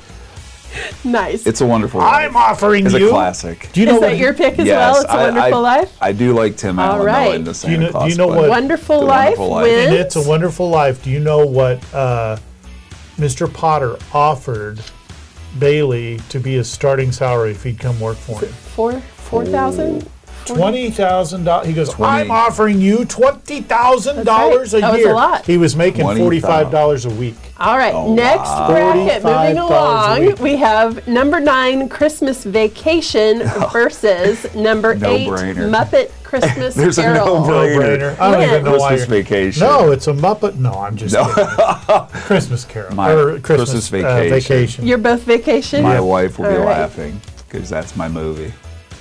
S3: Nice.
S4: It's a Wonderful Life.
S1: I'm offering
S4: it's
S1: you.
S4: a classic.
S1: Do you know
S3: Is
S1: what
S3: that your pick as
S4: yes,
S3: well? It's a
S4: I,
S3: Wonderful
S4: I,
S3: Life?
S4: I do like Tim
S3: All
S4: Allen
S3: right.
S4: though, in the Santa
S1: do you know,
S4: Claus.
S1: do you know
S4: but
S1: what?
S3: Wonderful
S4: The
S3: Life
S4: Wonderful Life.
S3: wins.
S1: And It's a Wonderful Life. Do you know what uh, Mister Potter offered Bailey to be his starting salary if he'd come work for him?
S3: Four, four thousand?
S1: Twenty thousand dollars. He goes,
S4: twenty
S1: I'm offering you twenty thousand dollars a
S3: That was
S1: year.
S3: a lot.
S1: He was making
S4: twenty
S1: forty-five dollars a week.
S3: All right,
S4: Oh,
S3: next
S4: wow.
S3: bracket, moving
S1: forty-five dollars a
S3: along,
S1: week.
S3: we have number nine, Christmas Vacation versus number eight,
S4: No-brainer.
S3: Muppet Christmas
S4: There's a
S3: Carol.
S4: no-brainer.
S1: I don't even know why
S4: Christmas
S1: you're-
S4: Vacation.
S1: No, it's a Muppet. No, I'm just
S4: No.
S1: kidding. Christmas Carol.
S4: My
S1: or
S4: Christmas
S1: Christmas,
S4: Vacation.
S1: Uh, vacation.
S3: You're both Vacation?
S4: My wife will be
S3: All right.
S4: laughing because that's my movie.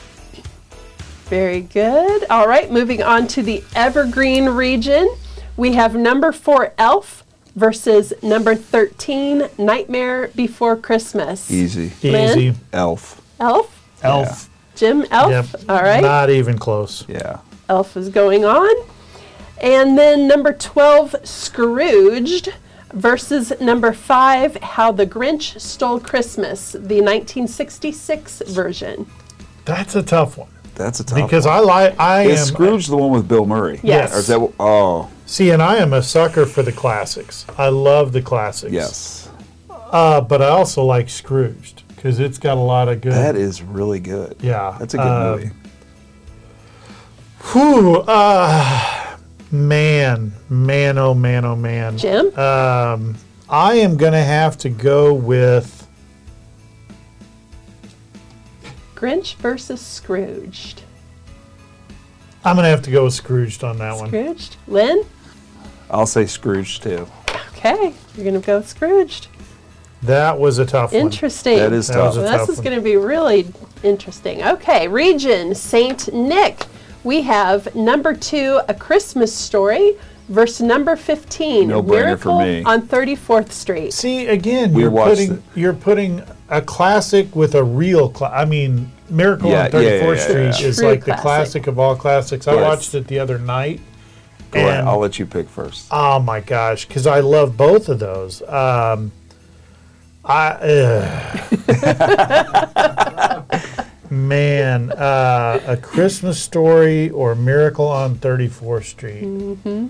S3: Very good. All right, moving on to the Evergreen region. We have number four, Elf versus number thirteen, Nightmare Before Christmas.
S4: Easy.
S3: Lynn?
S1: Easy.
S4: Elf.
S3: Elf?
S1: Elf.
S3: Jim, Elf?
S1: Yep.
S3: All right.
S1: Not even close.
S4: Yeah.
S3: Elf is going on. And then number twelve, Scrooged versus number five, How the Grinch Stole Christmas, the nineteen sixty-six version.
S1: That's a tough one.
S4: That's a tough
S1: Because
S4: one.
S1: I like. I
S4: Is
S1: am.
S4: Scrooge the one with Bill Murray?
S3: Yes.
S4: Or is that, oh,
S1: See, and I am a sucker for the classics. I love the classics.
S4: yes.
S1: Uh, but I also like Scrooged because it's got a lot of good.
S4: That is really good.
S1: Yeah.
S4: That's a good
S1: uh,
S4: movie.
S1: Whew. Uh, man, man, oh man, oh man.
S3: Jim?
S1: Um, I am going to have to go with.
S3: Grinch versus Scrooged.
S1: I'm going to have to go with Scrooged on that one.
S3: Scrooged? Lynn?
S4: I'll say Scrooge too.
S3: Okay, you're going to go with Scrooged.
S1: That was a tough one.
S3: Interesting.
S4: That is
S1: That
S4: tough.
S1: was a
S3: So
S1: tough
S3: this is
S1: one.
S3: going to be really interesting. Okay, region Saint Nick. We have number two, A Christmas Story, versus number fifteen,
S4: No brainer
S3: Miracle
S4: for me.
S3: on thirty-fourth Street.
S1: See, again,
S4: We
S1: you're
S4: watched
S1: putting
S4: it.
S1: you're putting a classic with a real. Cla- I mean, Miracle
S4: Yeah,
S1: on thirty-fourth
S4: yeah, yeah, yeah,
S1: Street
S4: yeah.
S1: is
S3: True
S1: like the
S3: classic.
S1: classic of all classics. I
S4: Yes.
S1: watched it the other night.
S4: Go ahead.
S1: and-
S4: I'll let you pick first.
S1: Oh my gosh, because I love both of those. Um, I ugh. Man, uh, A Christmas Story or Miracle on thirty-fourth Street.
S3: Mm-hmm.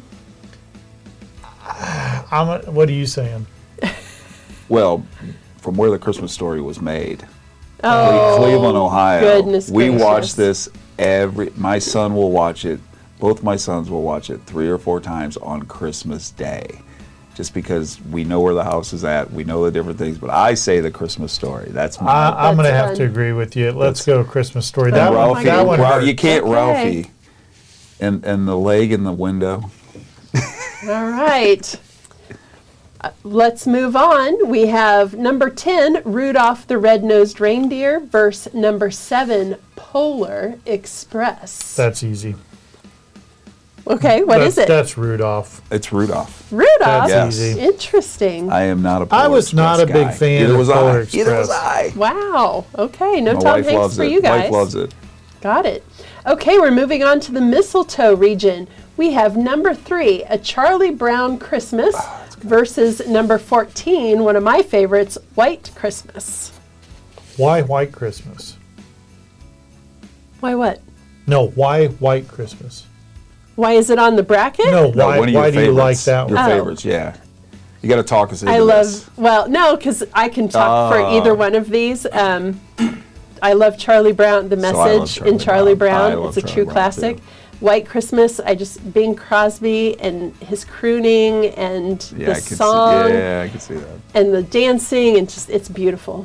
S1: I'm a, what are you saying?
S4: Well, from where the Christmas Story was made,
S3: Oh,
S4: Cleveland, Ohio.
S3: goodness
S4: we
S3: gracious.
S4: watch this every. My son will watch it. Both my sons will watch it three or four times on Christmas Day, just because we know where the house is at. We know the different things. But I say the Christmas Story. That's my.
S1: I, I'm going to
S3: That's
S1: have to
S3: fun.
S1: agree with you. Let's
S4: That's-
S1: go Christmas Story.
S4: and
S1: That one,
S4: Ralphie,
S1: that one
S4: Ralph-
S1: hurt.
S4: you can't
S3: Okay.
S4: Ralphie, and and the leg in the window.
S3: All right. Uh, let's move on. We have number ten, Rudolph the Red-Nosed Reindeer, versus number seven, Polar Express.
S1: That's easy.
S3: Okay, what
S1: that's,
S3: is it?
S1: That's Rudolph.
S4: It's Rudolph.
S3: Rudolph?
S1: That's
S4: Yes.
S1: easy.
S3: Interesting.
S4: I am not a.
S1: I
S4: Polar
S1: was not
S4: Express
S1: a big
S4: guy.
S1: fan
S4: Either
S1: of
S4: was
S1: Polar
S4: I. Either was
S1: Express.
S4: I.
S3: Wow. Okay, no
S4: My
S3: Tom
S4: wife
S3: Hanks
S4: loves
S3: for
S4: it.
S3: you guys.
S4: Wife loves it.
S3: Got it. Okay, we're moving on to the mistletoe region. We have number three, A Charlie Brown Christmas,
S4: Ah,
S3: versus number fourteen, one of my favorites, White Christmas.
S1: Why White Christmas?
S3: Why what?
S1: No, why White Christmas?
S3: Why is it on the bracket?
S1: No,
S4: No,
S1: why,
S4: one of your
S1: why do you like
S4: favorites.
S1: that one?
S4: Your
S3: Oh.
S4: favorites, yeah. You got to talk us into
S3: I love,
S4: this.
S3: well, no, because I can talk for
S4: Ah.
S3: either one of these. Um, I love Charlie Brown, the
S4: So I love
S3: message
S4: Charlie
S3: in Charlie
S4: Brown. I
S3: Brown.
S4: love
S3: It's a
S4: Charlie
S3: true
S4: Brown,
S3: classic.
S4: too.
S3: White Christmas, I just, Bing Crosby and his crooning and
S4: Yeah,
S3: the
S4: I can
S3: song
S4: see. Yeah, I can see that.
S3: and the dancing, and just, it's beautiful.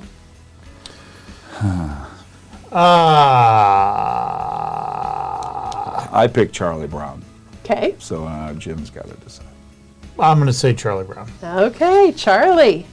S1: Ah,
S4: I picked Charlie Brown,
S3: Okay.
S4: so uh, Jim's got to decide.
S1: I'm going to say Charlie Brown.
S3: Okay, Charlie.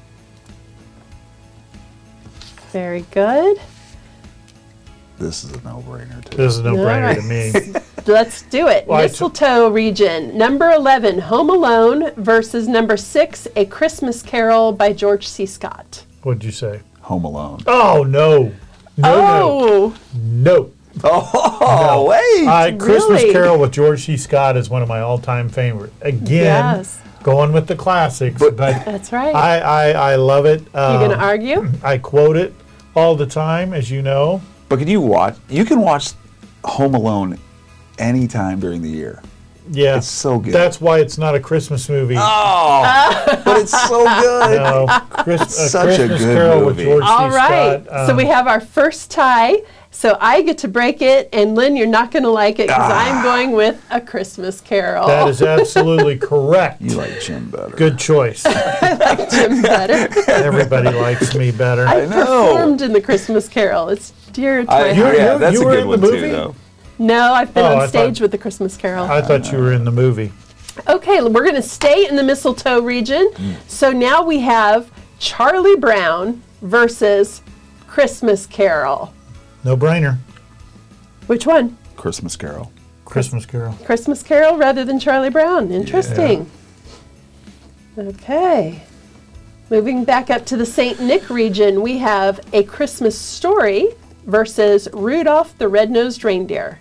S3: Very good.
S4: This is a no-brainer too.
S1: This is a no-brainer
S3: All
S1: to me.
S3: Let's do it.
S1: Well, I t-
S3: Mistletoe region. Number eleven, Home Alone, versus number six, A Christmas Carol by George C. Scott.
S1: What'd you say?
S4: Home Alone.
S1: Oh, no. No,
S3: Oh,
S1: no. No.
S4: Oh, wait.
S1: Uh, Christmas
S3: Really?
S1: Carol with George C. Scott is one of my all-time favorite. Again,
S3: Yes.
S1: going with the classics, but,
S3: that's right.
S1: I, I, I love it.
S3: you
S1: Um,
S3: gonna argue?
S1: I quote it all the time, as you know.
S4: But can you watch? You can watch Home Alone anytime during the year.
S1: Yeah,
S4: It's so good.
S1: That's why it's not a Christmas movie.
S4: Oh, but it's so good.
S1: No, Chris, a
S4: Such a
S1: Christmas
S4: good
S1: Carol with
S4: movie.
S1: George
S3: All
S1: C.
S3: right.
S1: Scott.
S3: so
S1: um,
S3: we have our first tie. So I get to break it, and Lynn, you're not going to like it because I'm going with A Christmas Carol.
S1: That is absolutely correct.
S4: You like Jim better.
S1: Good choice.
S3: I like Jim better.
S1: Everybody likes me better.
S3: I,
S4: I know.
S3: performed in The Christmas Carol. It's dear to
S4: I,
S3: my
S1: You-
S3: heart.
S4: yeah,
S1: you-
S4: that's
S1: you
S4: a
S1: were
S4: good
S1: in
S4: one
S1: the
S4: too,
S1: movie?
S4: though.
S3: No, I've been
S1: Oh, I
S3: on stage
S1: thought-
S3: with The Christmas Carol.
S1: I thought you were in the movie.
S3: Okay, we're going to stay in the mistletoe region. So now we have Charlie Brown versus Christmas Carol.
S1: No brainer.
S3: Which one?
S4: Christmas Carol.
S1: Christmas Carol.
S3: Christmas Carol rather than Charlie Brown. Interesting. Okay. Moving back up to the Saint Nick region, we have A Christmas Story versus Rudolph the Red-Nosed Reindeer.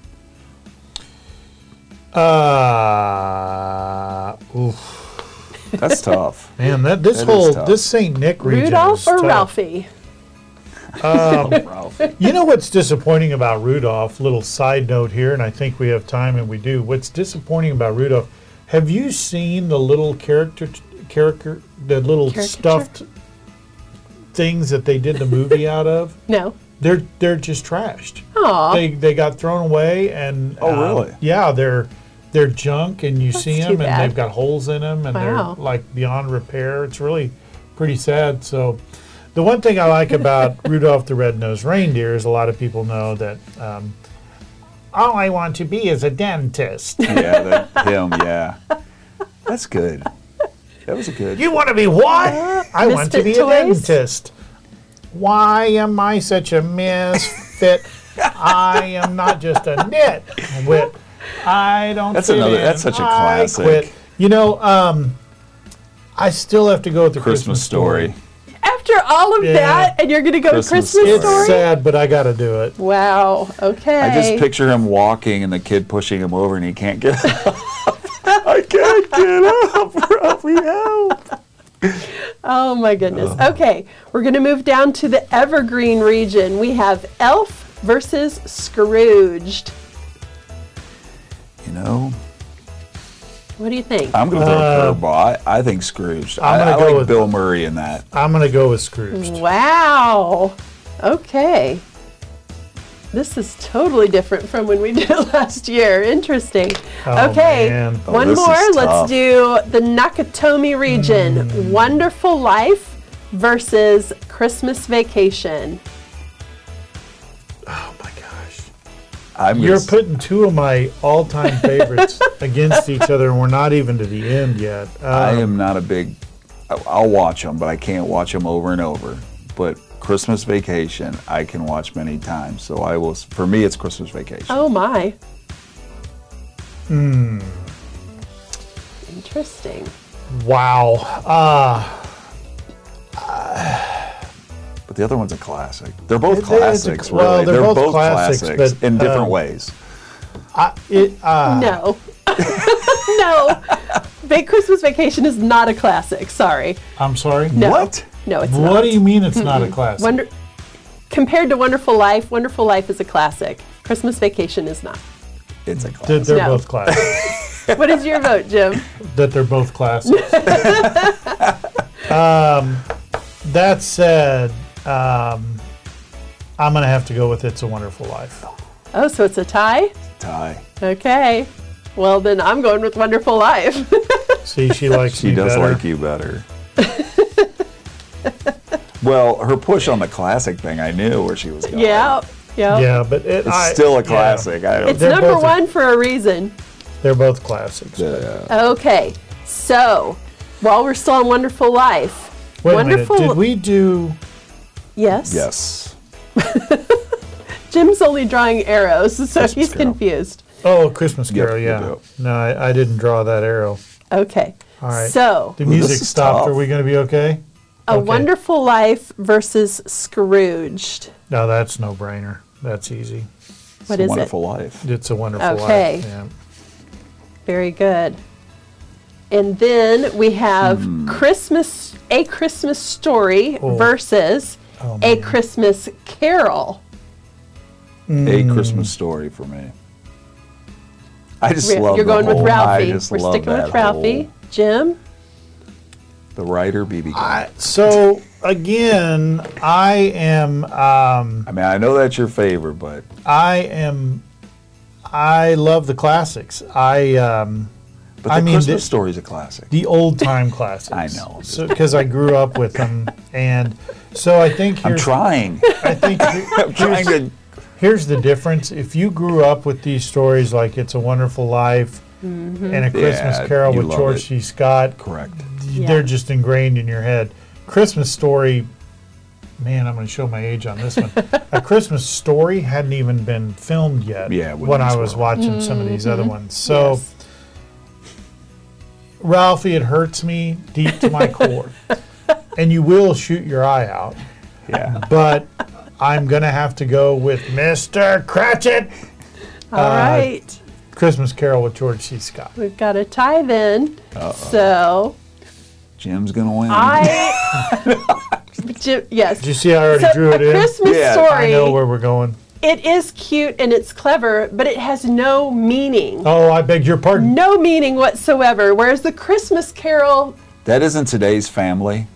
S1: Uh, oof.
S4: That's tough.
S1: Man, that this
S4: That is
S1: whole
S4: tough.
S1: this Saint Nick region
S3: Rudolph
S1: is
S3: or
S1: tough.
S3: Ralphie?
S1: Um,
S4: Ralph.
S1: you know what's disappointing about Rudolph? Little side note here, and I think we have time, and we do. What's disappointing about Rudolph? Have you seen the little character, character, the little
S3: Caricature?
S1: stuffed things that they did the movie out of?
S3: No.
S1: They're they're just trashed.
S3: Aw.
S1: They they got thrown away, and
S4: Oh,
S1: um,
S4: really?
S1: Yeah, they're they're junk, and you see
S3: That's
S1: them,
S3: too
S1: and
S3: bad.
S1: they've got holes in them, and
S3: Wow.
S1: they're like beyond repair. It's really pretty sad. So, the one thing I like about Rudolph the Red-Nosed Reindeer is a lot of people know that um, all I want to be is a dentist.
S4: Yeah, that, him. Yeah, that's good. That was a good.
S1: You want to be what? I want to
S3: Misfit
S1: be a
S3: toys?
S1: dentist. Why am I such a misfit? I am not just a nitwit. I don't.
S4: That's
S1: fit
S4: another-
S1: in.
S4: that's such a
S1: I
S4: classic.
S1: quit. You know, um, I still have to go with the
S4: Christmas
S1: Christmas,
S4: Story.
S3: After After all of
S1: Yeah.
S3: that, and you're going to go
S4: Christmas
S3: to Christmas
S4: Story.
S3: Story?
S1: It's sad, but I got to do it.
S3: Wow. Okay.
S4: I just picture him walking and the kid pushing him over and he can't get up. I can't get up, Ralphie, help.
S3: Oh my goodness. Okay, we're going to move down to the Evergreen region. We have Elf versus Scrooged.
S4: You know,
S3: What do you think?
S4: I'm going to throw
S1: Uh,
S4: a curveball. I, I think Scrooge.
S1: I'm
S4: I,
S1: gonna
S4: I
S1: go
S4: like
S1: with-
S4: Bill Murray in that.
S1: I'm going to go with Scrooge.
S3: Wow. Okay. This is totally different from when we did it last year. Interesting.
S1: Oh,
S3: okay,
S1: man.
S4: Oh,
S3: one
S4: this is
S3: more.
S4: tough.
S3: Let's do the Nakatomi region.
S1: Hmm.
S3: Wonderful Life versus Christmas Vacation.
S1: Oh my gosh.
S4: I'm
S1: You're
S4: gonna-
S1: putting two of my all-time favorites against each other, and we're not even to the end yet.
S4: I
S1: Um,
S4: am not a big. I- I'll watch them, but I can't watch them over and over. But Christmas Vacation, I can watch many times. So I will. For me, it's Christmas Vacation.
S3: Oh my.
S1: Hmm.
S3: Interesting.
S1: Wow. Uh,
S4: But the other one's a classic. They're both
S1: It- it's a-
S4: classics,
S1: well,
S4: really.
S1: they're
S4: They're,
S1: both classics, but,
S4: in different
S1: um,
S4: ways.
S1: I, it, uh,
S3: No. no. Va- Christmas Vacation is not a classic. Sorry.
S1: I'm sorry.
S3: No.
S1: What?
S3: No, it's
S1: what
S3: not.
S1: do you mean it's not a
S3: Mm-mm.
S1: classic?
S3: Wonder- compared to Wonderful Life, Wonderful Life is a classic. Christmas Vacation is not.
S4: It's a
S1: That
S4: classic.
S1: they're
S3: No.
S1: both classics.
S3: What is your vote, Jim?
S1: that they're both classics. um, that said, um, I'm going to have to go with It's a Wonderful Life.
S3: Oh, so it's a tie?
S4: Tie.
S3: Okay. Well, then I'm going with Wonderful Life.
S1: See, she likes
S4: She
S1: me
S4: does
S1: better.
S4: like you better. Well, her push on the classic thing, I knew where she was going.
S3: yeah. Yeah.
S1: Yeah, but it,
S4: It's
S1: I-
S4: still a
S1: yeah.
S4: classic. I don't.
S3: It's
S1: They're
S3: number
S1: both-
S3: one for a reason.
S1: They're both classics.
S4: Yeah.
S3: Okay. So, while we're still on Wonderful Life,
S1: Wait
S3: Wonderful.
S1: a minute. Did we do?
S3: Yes.
S4: Yes.
S3: Jim's only drawing arrows, so
S4: Christmas
S3: he's
S4: Carol.
S3: confused.
S1: Oh, Christmas
S4: Yep,
S1: Carol.
S4: we
S1: yeah.
S4: do.
S1: No, I, I didn't draw that arrow.
S3: Okay.
S1: All right.
S3: So,
S1: The
S4: Ooh, this
S1: music
S4: is
S1: stopped.
S4: tough.
S1: Are we going to be okay?
S3: A
S1: Okay.
S3: Wonderful Life versus Scrooged.
S1: No, that's no brainer. That's easy.
S3: What
S4: It's a
S3: is
S4: Wonderful Life.
S1: It's a Wonderful
S3: Okay.
S1: Life. Yeah.
S3: Very good. And then we have
S4: Hmm.
S3: Christmas, A Christmas Story
S1: Oh.
S3: versus
S1: Oh,
S3: A
S1: man.
S3: Christmas Carol.
S4: A Christmas Story for me. I just
S3: Re-
S4: love
S3: You're
S4: the
S3: going with
S4: whole- I
S3: Ralphie.
S4: just
S3: We're
S4: love
S3: sticking
S4: that
S3: with Ralphie.
S4: whole-
S3: Jim?
S4: The writer, B B King.
S1: I, so again, I am. Um,
S4: I mean, I know that's your favorite, but
S1: I am. I love the classics. I. Um,
S4: but the
S1: I mean,
S4: Christmas
S1: the-
S4: Story is a classic.
S1: the old time classics.
S4: I know.
S1: So because I grew up with them, and so I think
S4: I'm
S1: here's,
S4: trying.
S1: I think here-
S4: I'm trying
S1: here's,
S4: to.
S1: here's the difference. If you grew up with these stories like It's a Wonderful Life and A Christmas
S4: Yeah,
S1: Carol
S4: you
S1: with
S4: love
S1: George
S4: it.
S1: C. Scott,
S4: Correct.
S3: Yeah.
S1: they're just ingrained in your head. Christmas Story, man, I'm going to show my age on this one. A Christmas Story hadn't even been filmed yet
S4: Yeah, when
S1: when I
S4: these
S1: was
S4: were.
S1: watching some of these other ones. So,
S3: Yes.
S1: Ralphie, it hurts me deep to my core. And you will shoot your eye out.
S4: Yeah.
S1: But I'm going to have to go with Mister Cratchit.
S3: All
S1: Uh,
S3: right.
S1: Christmas Carol with George C. Scott.
S3: We've got a tie then.
S4: Uh-oh.
S3: So,
S4: Jim's gonna win.
S3: I. Jim, yes.
S1: Did you see I already
S3: So,
S1: drew it
S3: A
S1: in?
S3: Christmas
S4: Yeah,
S3: Story.
S1: I know where we're going.
S3: It is cute and it's clever, but it has no meaning.
S1: Oh, I beg your pardon.
S3: No meaning whatsoever. Whereas the Christmas Carol,
S4: That isn't today's family.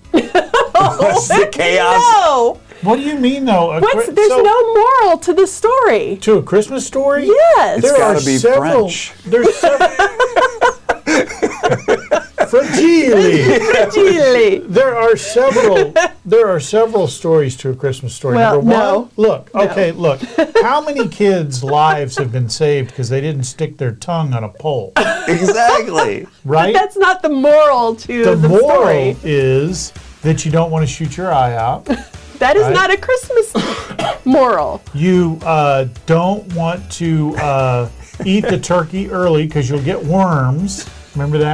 S3: oh,
S4: the chaos.
S3: no.
S1: What do you mean, though? A
S3: What's,
S1: Chri-
S3: there's
S1: so-
S3: no moral to the story.
S1: To a Christmas Story?
S3: Yes.
S4: It's
S1: There are
S4: gotta be
S1: several.
S4: French.
S1: There's several. Fragile.
S3: Fragile.
S1: There are several. There are several stories to a Christmas Story.
S3: Well,
S1: Number one,
S3: no.
S1: look.
S3: No.
S1: Okay, look. How many kids' lives have been saved because they didn't stick their tongue on a pole?
S4: Exactly.
S1: Right.
S3: That's not the moral to
S1: the
S3: the,
S1: moral
S3: story.
S1: is that you don't want to shoot your eye out.
S3: That is
S1: right?
S3: not a Christmas moral.
S1: You uh, don't want to uh, eat the turkey early because you'll get worms. Remember that?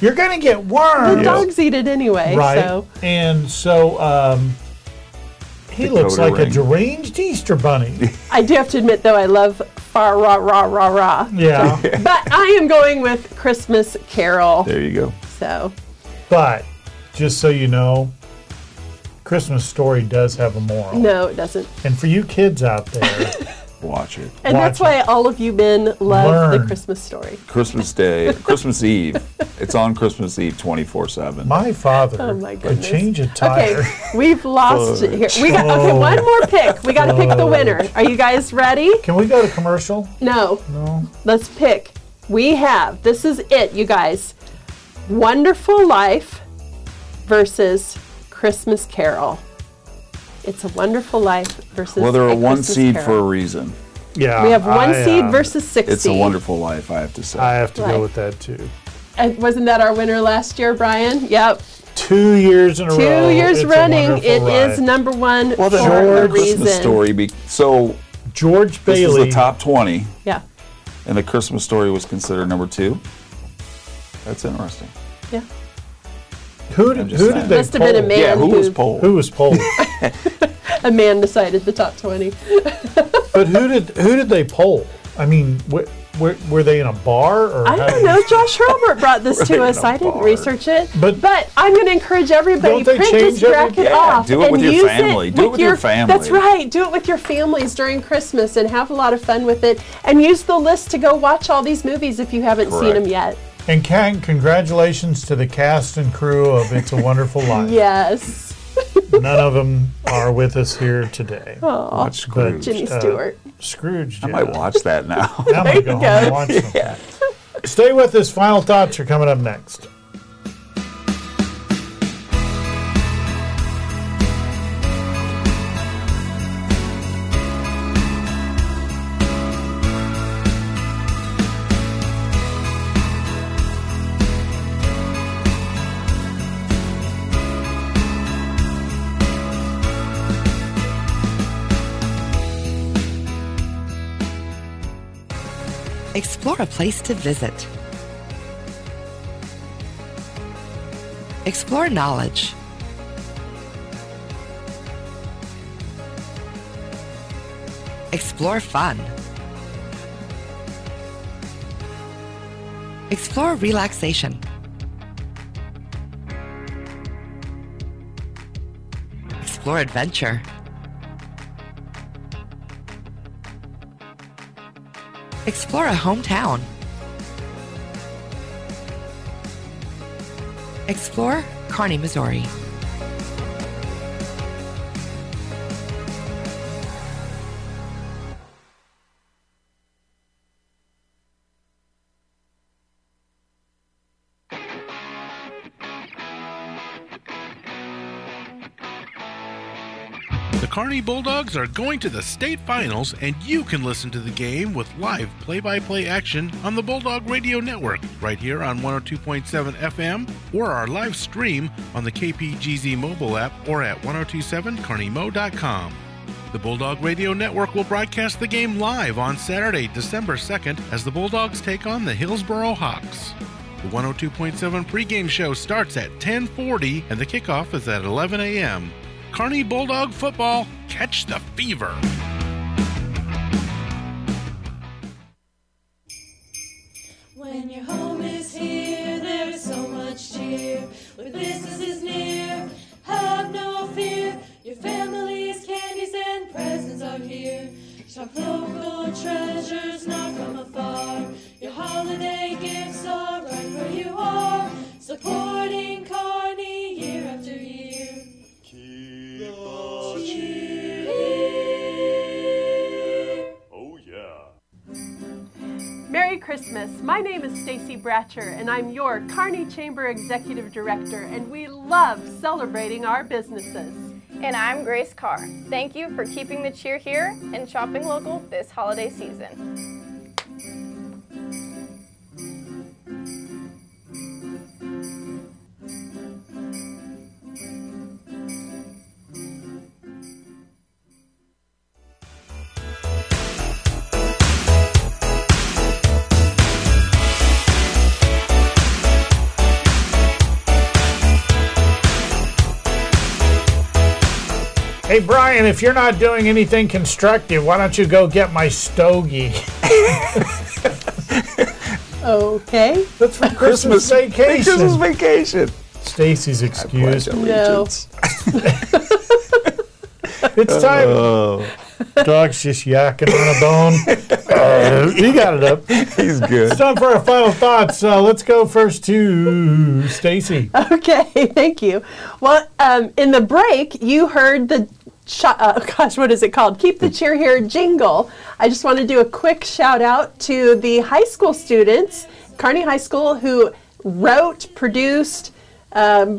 S1: You're going to get worms.
S3: The dogs eat it anyway.
S1: Right.
S3: So.
S1: And so um, he
S4: Dakota
S1: looks like
S4: ring.
S1: a deranged Easter bunny.
S3: I do have to admit, though, I love far rah rah rah rah.
S1: Yeah.
S3: So, but I am going with Christmas Carol.
S4: There you go.
S3: So.
S1: But just so you know, Christmas Story does have a moral.
S3: No, it doesn't.
S1: And for you kids out there,
S4: watch it.
S3: And
S1: Watch
S3: that's why all of you men love
S1: Learn.
S3: the Christmas Story.
S4: Christmas Day, Christmas Eve. It's on Christmas Eve twenty-four seven.
S1: My father
S3: Oh, my
S1: could
S3: goodness.
S1: change a tire.
S3: Okay, we've lost it here.
S1: Fudge.
S3: We got okay.
S1: Oh.
S3: One more pick. We got to pick the winner. Are you guys ready?
S1: Can we go to commercial?
S3: No.
S1: No.
S3: Let's pick. We have. This is it, you guys. Wonderful Life versus Christmas Carol. It's a Wonderful Life versus.
S4: Well, they're a
S3: a
S4: one
S3: Christmas
S4: seed
S3: Carol.
S4: for a reason.
S1: Yeah.
S3: We have one
S1: I,
S3: seed
S1: um,
S3: versus six
S4: It's
S3: seed.
S4: a wonderful life, I have to say.
S1: I have to
S3: Life.
S1: go with that too.
S3: And wasn't that our winner last year, Brian? Yep.
S1: Two years in a
S3: Two
S1: row.
S3: years
S1: It's a
S3: running.
S1: wonderful
S3: It
S1: ride.
S3: is number one
S4: Well,
S3: for
S4: then
S3: a
S4: the Christmas
S3: reason.
S4: Story. Be, so
S1: George
S4: this was
S1: Bailey.
S4: the top twenty,
S3: Yeah.
S4: and the Christmas Story was considered number two. That's interesting.
S3: Yeah.
S1: Who
S4: I'm
S1: did,
S4: just
S1: who
S4: saying.
S1: did they
S3: Must have
S1: poll?
S3: been a man
S4: Yeah, who
S3: who,
S4: was polled?
S1: Who was polled?
S3: a man decided the top twenty.
S1: But who did who did they poll? I mean, wh- were, were they in a bar or?
S3: I
S1: how
S3: don't
S1: did-
S3: know. Josh Hurlbert brought this
S4: Right
S3: to
S4: in
S3: us.
S4: a
S3: I didn't
S4: bar.
S3: research it.
S1: But-
S3: But I'm going to encourage everybody,
S1: Don't they
S3: print
S1: change
S3: this bracket
S1: everything?
S4: Yeah,
S3: off.
S4: do it
S3: and
S4: with your
S3: use
S4: family. Do it with your family.
S3: That's right. Do it with your families during Christmas and have a lot of fun with it. And use the list to go watch all these movies if you haven't seen
S4: Correct.
S3: them yet.
S1: And Ken, congratulations to the cast and crew of It's a Wonderful Life.
S3: Yes.
S1: None of them are with us here today.
S3: Aw.
S4: Watch Scrooge.
S3: Jimmy
S1: uh,
S3: Stewart.
S1: Scrooge.
S4: I
S1: yeah.
S4: might watch that now.
S1: I'm going to go home and watch something.
S4: Yeah.
S1: Stay with us. Final thoughts are coming up next.
S2: Explore a place to visit. Explore knowledge. Explore fun. Explore relaxation. Explore adventure. Explore a hometown. Explore Kearney, Missouri.
S10: The Kearney Bulldogs are going to the state finals, and you can listen to the game with live play-by-play action on the Bulldog Radio Network, right here on one oh two point seven F M, or our live stream on the K P G Z mobile app or at ten twenty-seven kearney mo dot com. The Bulldog Radio Network will broadcast the game live on Saturday, December second, as the Bulldogs take on the Hillsboro Hawks. The one oh two point seven pregame show starts at ten forty, and the kickoff is at eleven a.m. Kearney Bulldog football, catch the fever.
S5: When your home is here, there is so much cheer. With businesses near, have no fear. Your family's candies and presents are here. Shop local treasures not from afar. Your holiday gifts are right where you are. Supporting Kearney year after year.
S20: Oh, yeah.
S3: Merry Christmas. My name is Stacy Bratcher, and I'm your Kearney Chamber Executive Director, and we love celebrating our businesses.
S9: And I'm Grace Carr. Thank you for keeping the cheer here and shopping local this holiday season.
S1: Hey, Brian, if you're not doing anything constructive, why don't you go get my stogie?
S3: Okay.
S1: That's for Christmas,
S4: Christmas
S1: vacation.
S4: Christmas vacation.
S1: Stacy's excuse.
S3: No.
S1: It's time.
S4: Oh,
S1: Dog's just yakking on a bone. Uh, he got it up.
S4: he's good.
S1: It's time for our final thoughts. Uh, let's go first to Stacy.
S3: Okay, thank you. Well, um, in the break, you heard the, sh- uh, gosh, what is it called? Keep the Cheer Here jingle. I just want to do a quick shout out to the high school students, Kearney High School, who wrote, produced, um,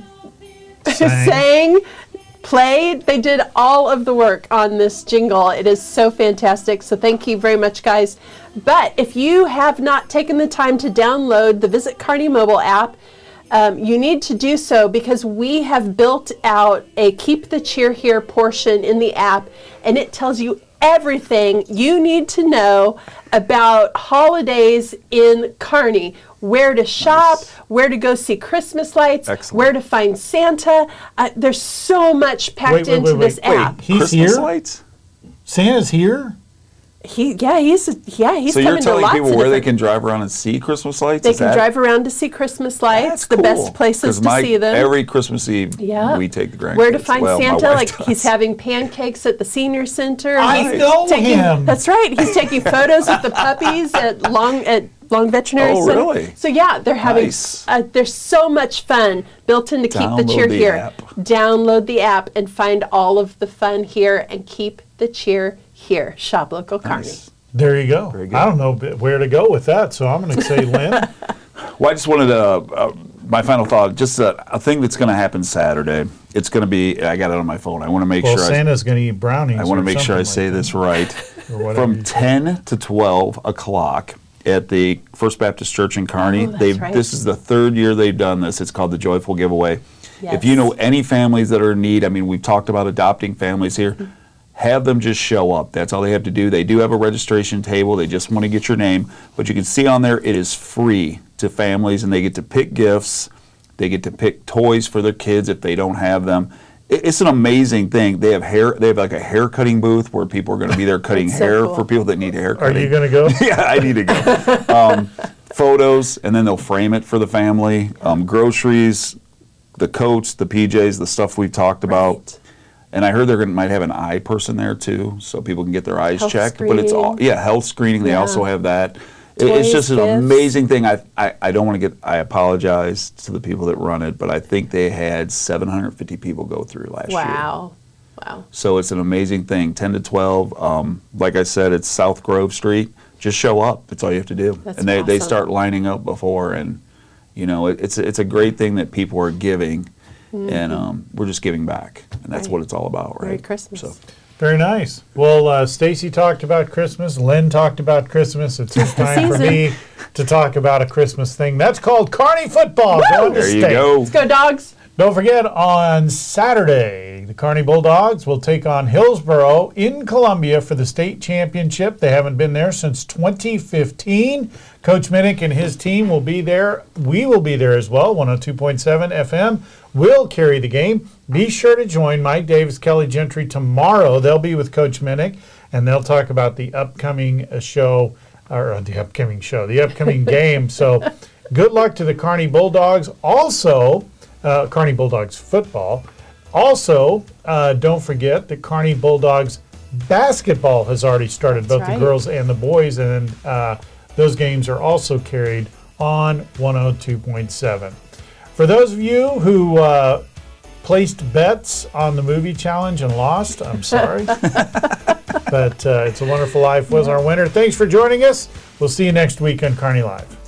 S1: Sang.
S3: sang, played. They did all of the work on this jingle. It is so fantastic. So thank you very much, guys. But if you have not taken the time to download the Visit Kearney mobile app, um, you need to do so because we have built out a Keep the Cheer Here portion in the app, and it tells you everything you need to know about holidays in Kearney. Where to shop, nice. Where to go see Christmas lights,
S4: Excellent.
S3: Where to find Santa. Uh, there's so much packed
S1: Wait, wait,
S3: into
S1: wait, wait.
S3: this app.
S1: He's
S4: Christmas
S1: here?
S4: lights?
S1: Santa's here?
S3: He, yeah, he's yeah, he's
S4: So
S3: coming
S4: you're telling
S3: to lots
S4: people
S3: of
S4: where they
S3: different-
S4: can drive around and see Christmas lights?
S3: They
S4: Is
S3: can
S4: that-
S3: drive around to see Christmas lights.
S4: That's
S3: The
S4: cool.
S3: best places
S4: 'Cause
S3: to
S4: my-
S3: see them.
S4: Every Christmas Eve,
S3: Yeah.
S4: we take the grandkids.
S3: Where to find
S4: well, my
S3: Santa?
S4: wife
S3: Like
S4: does.
S3: he's having pancakes at the senior center.
S1: I
S3: He's
S1: know
S3: taking,
S1: him.
S3: That's right. He's taking photos with the puppies at Long at Long Veterinary
S4: Oh,
S3: Center.
S4: really?
S3: So yeah, they're having.
S4: Nice.
S3: Uh, there's so much fun built in to keep the
S4: Download
S3: cheer
S4: the
S3: here.
S4: app.
S3: Download the app and find all of the fun here and keep the cheer here. Shop local Kearney.
S4: Nice.
S1: There you go.
S4: Very good.
S1: I don't know b- where to go with that, so I'm going to say Lynn.
S4: Well, I just wanted to, uh, my final thought, just a, a thing that's going to happen Saturday. It's going to be, I got it on my phone. I want to make
S1: Well,
S4: sure
S1: Santa's going to eat brownies.
S4: I, I want
S1: or
S4: to make sure I
S1: something
S4: say
S1: like
S4: this right.
S1: Or whatever you
S4: From
S1: say.
S4: ten to twelve o'clock at the First Baptist Church in Kearney.
S3: Oh, that's
S4: they've
S3: right.
S4: This is the third year they've done this. It's called the Joyful Giveaway.
S3: Yes.
S4: If you know any families that are in need, I mean, we've talked about adopting families here. Have them just show up. That's all they have to do. They do have a registration table. They just want to get your name. But you can see on there it is free to families, and they get to pick gifts. They get to pick toys for their kids if they don't have them. It- It's an amazing thing. They have hair. They have like a hair cutting booth where people are going to be there cutting
S3: That's so
S4: hair
S3: cool.
S4: for people that need hair
S1: Are
S4: cutting.
S1: you going to go?
S4: Yeah, I need to go. Um, photos, and then they'll frame it for the family. Um, groceries, the coats, the P Js, the stuff we've talked about.
S3: Right.
S4: And I heard they're going to might have an eye person there too, so people can get their eyes
S3: Health
S4: checked. But it's all
S3: screening.
S4: yeah, health screening. They
S3: Yeah.
S4: also have that. It- it's
S3: Toys,
S4: just an
S3: gifts.
S4: amazing thing. I, I I don't want to get. I apologize to the people that run it, but I think they had seven hundred fifty people go through last year.
S3: Wow. Wow.
S4: So it's an amazing thing. ten to twelve. Um, like I said, it's South Grove Street. Just show up. That's all you have to do.
S3: That's
S4: and they, they
S3: awesome.
S4: start lining up before, and you know it, it's it's a great thing that people are giving, and um, we're just giving back, and that's
S3: Right.
S4: what it's all about, right?
S3: Merry Christmas.
S4: So
S1: Very nice. Well, uh, Stacy talked about Christmas. Lynn talked about Christmas. It's just time for me to talk about a Christmas thing. That's called Kearney football. Going to
S4: there you
S1: state.
S4: go.
S3: Let's go, dogs.
S1: Don't forget, on Saturday, the Kearney Bulldogs will take on Hillsboro in Columbia for the state championship. They haven't been there since twenty fifteen. Coach Minnick and his team will be there. We will be there as well. one oh two point seven F M will carry the game. Be sure to join Mike Davis, Kelly Gentry tomorrow. They'll be with Coach Minnick, and they'll talk about the upcoming uh, show, or uh, the upcoming show, the upcoming game. So good luck to the Kearney Bulldogs. Also, uh, Kearney Bulldogs football. Also, uh, don't forget that Kearney Bulldogs basketball has already started, both
S3: That's
S1: the
S3: right.
S1: girls and the boys, and uh, those games are also carried on one oh two point seven. For those of you who uh, placed bets on the movie challenge and lost, I'm sorry. But uh, It's a Wonderful Life was our winner. Thanks for joining us. We'll see you next week on Kearney Live.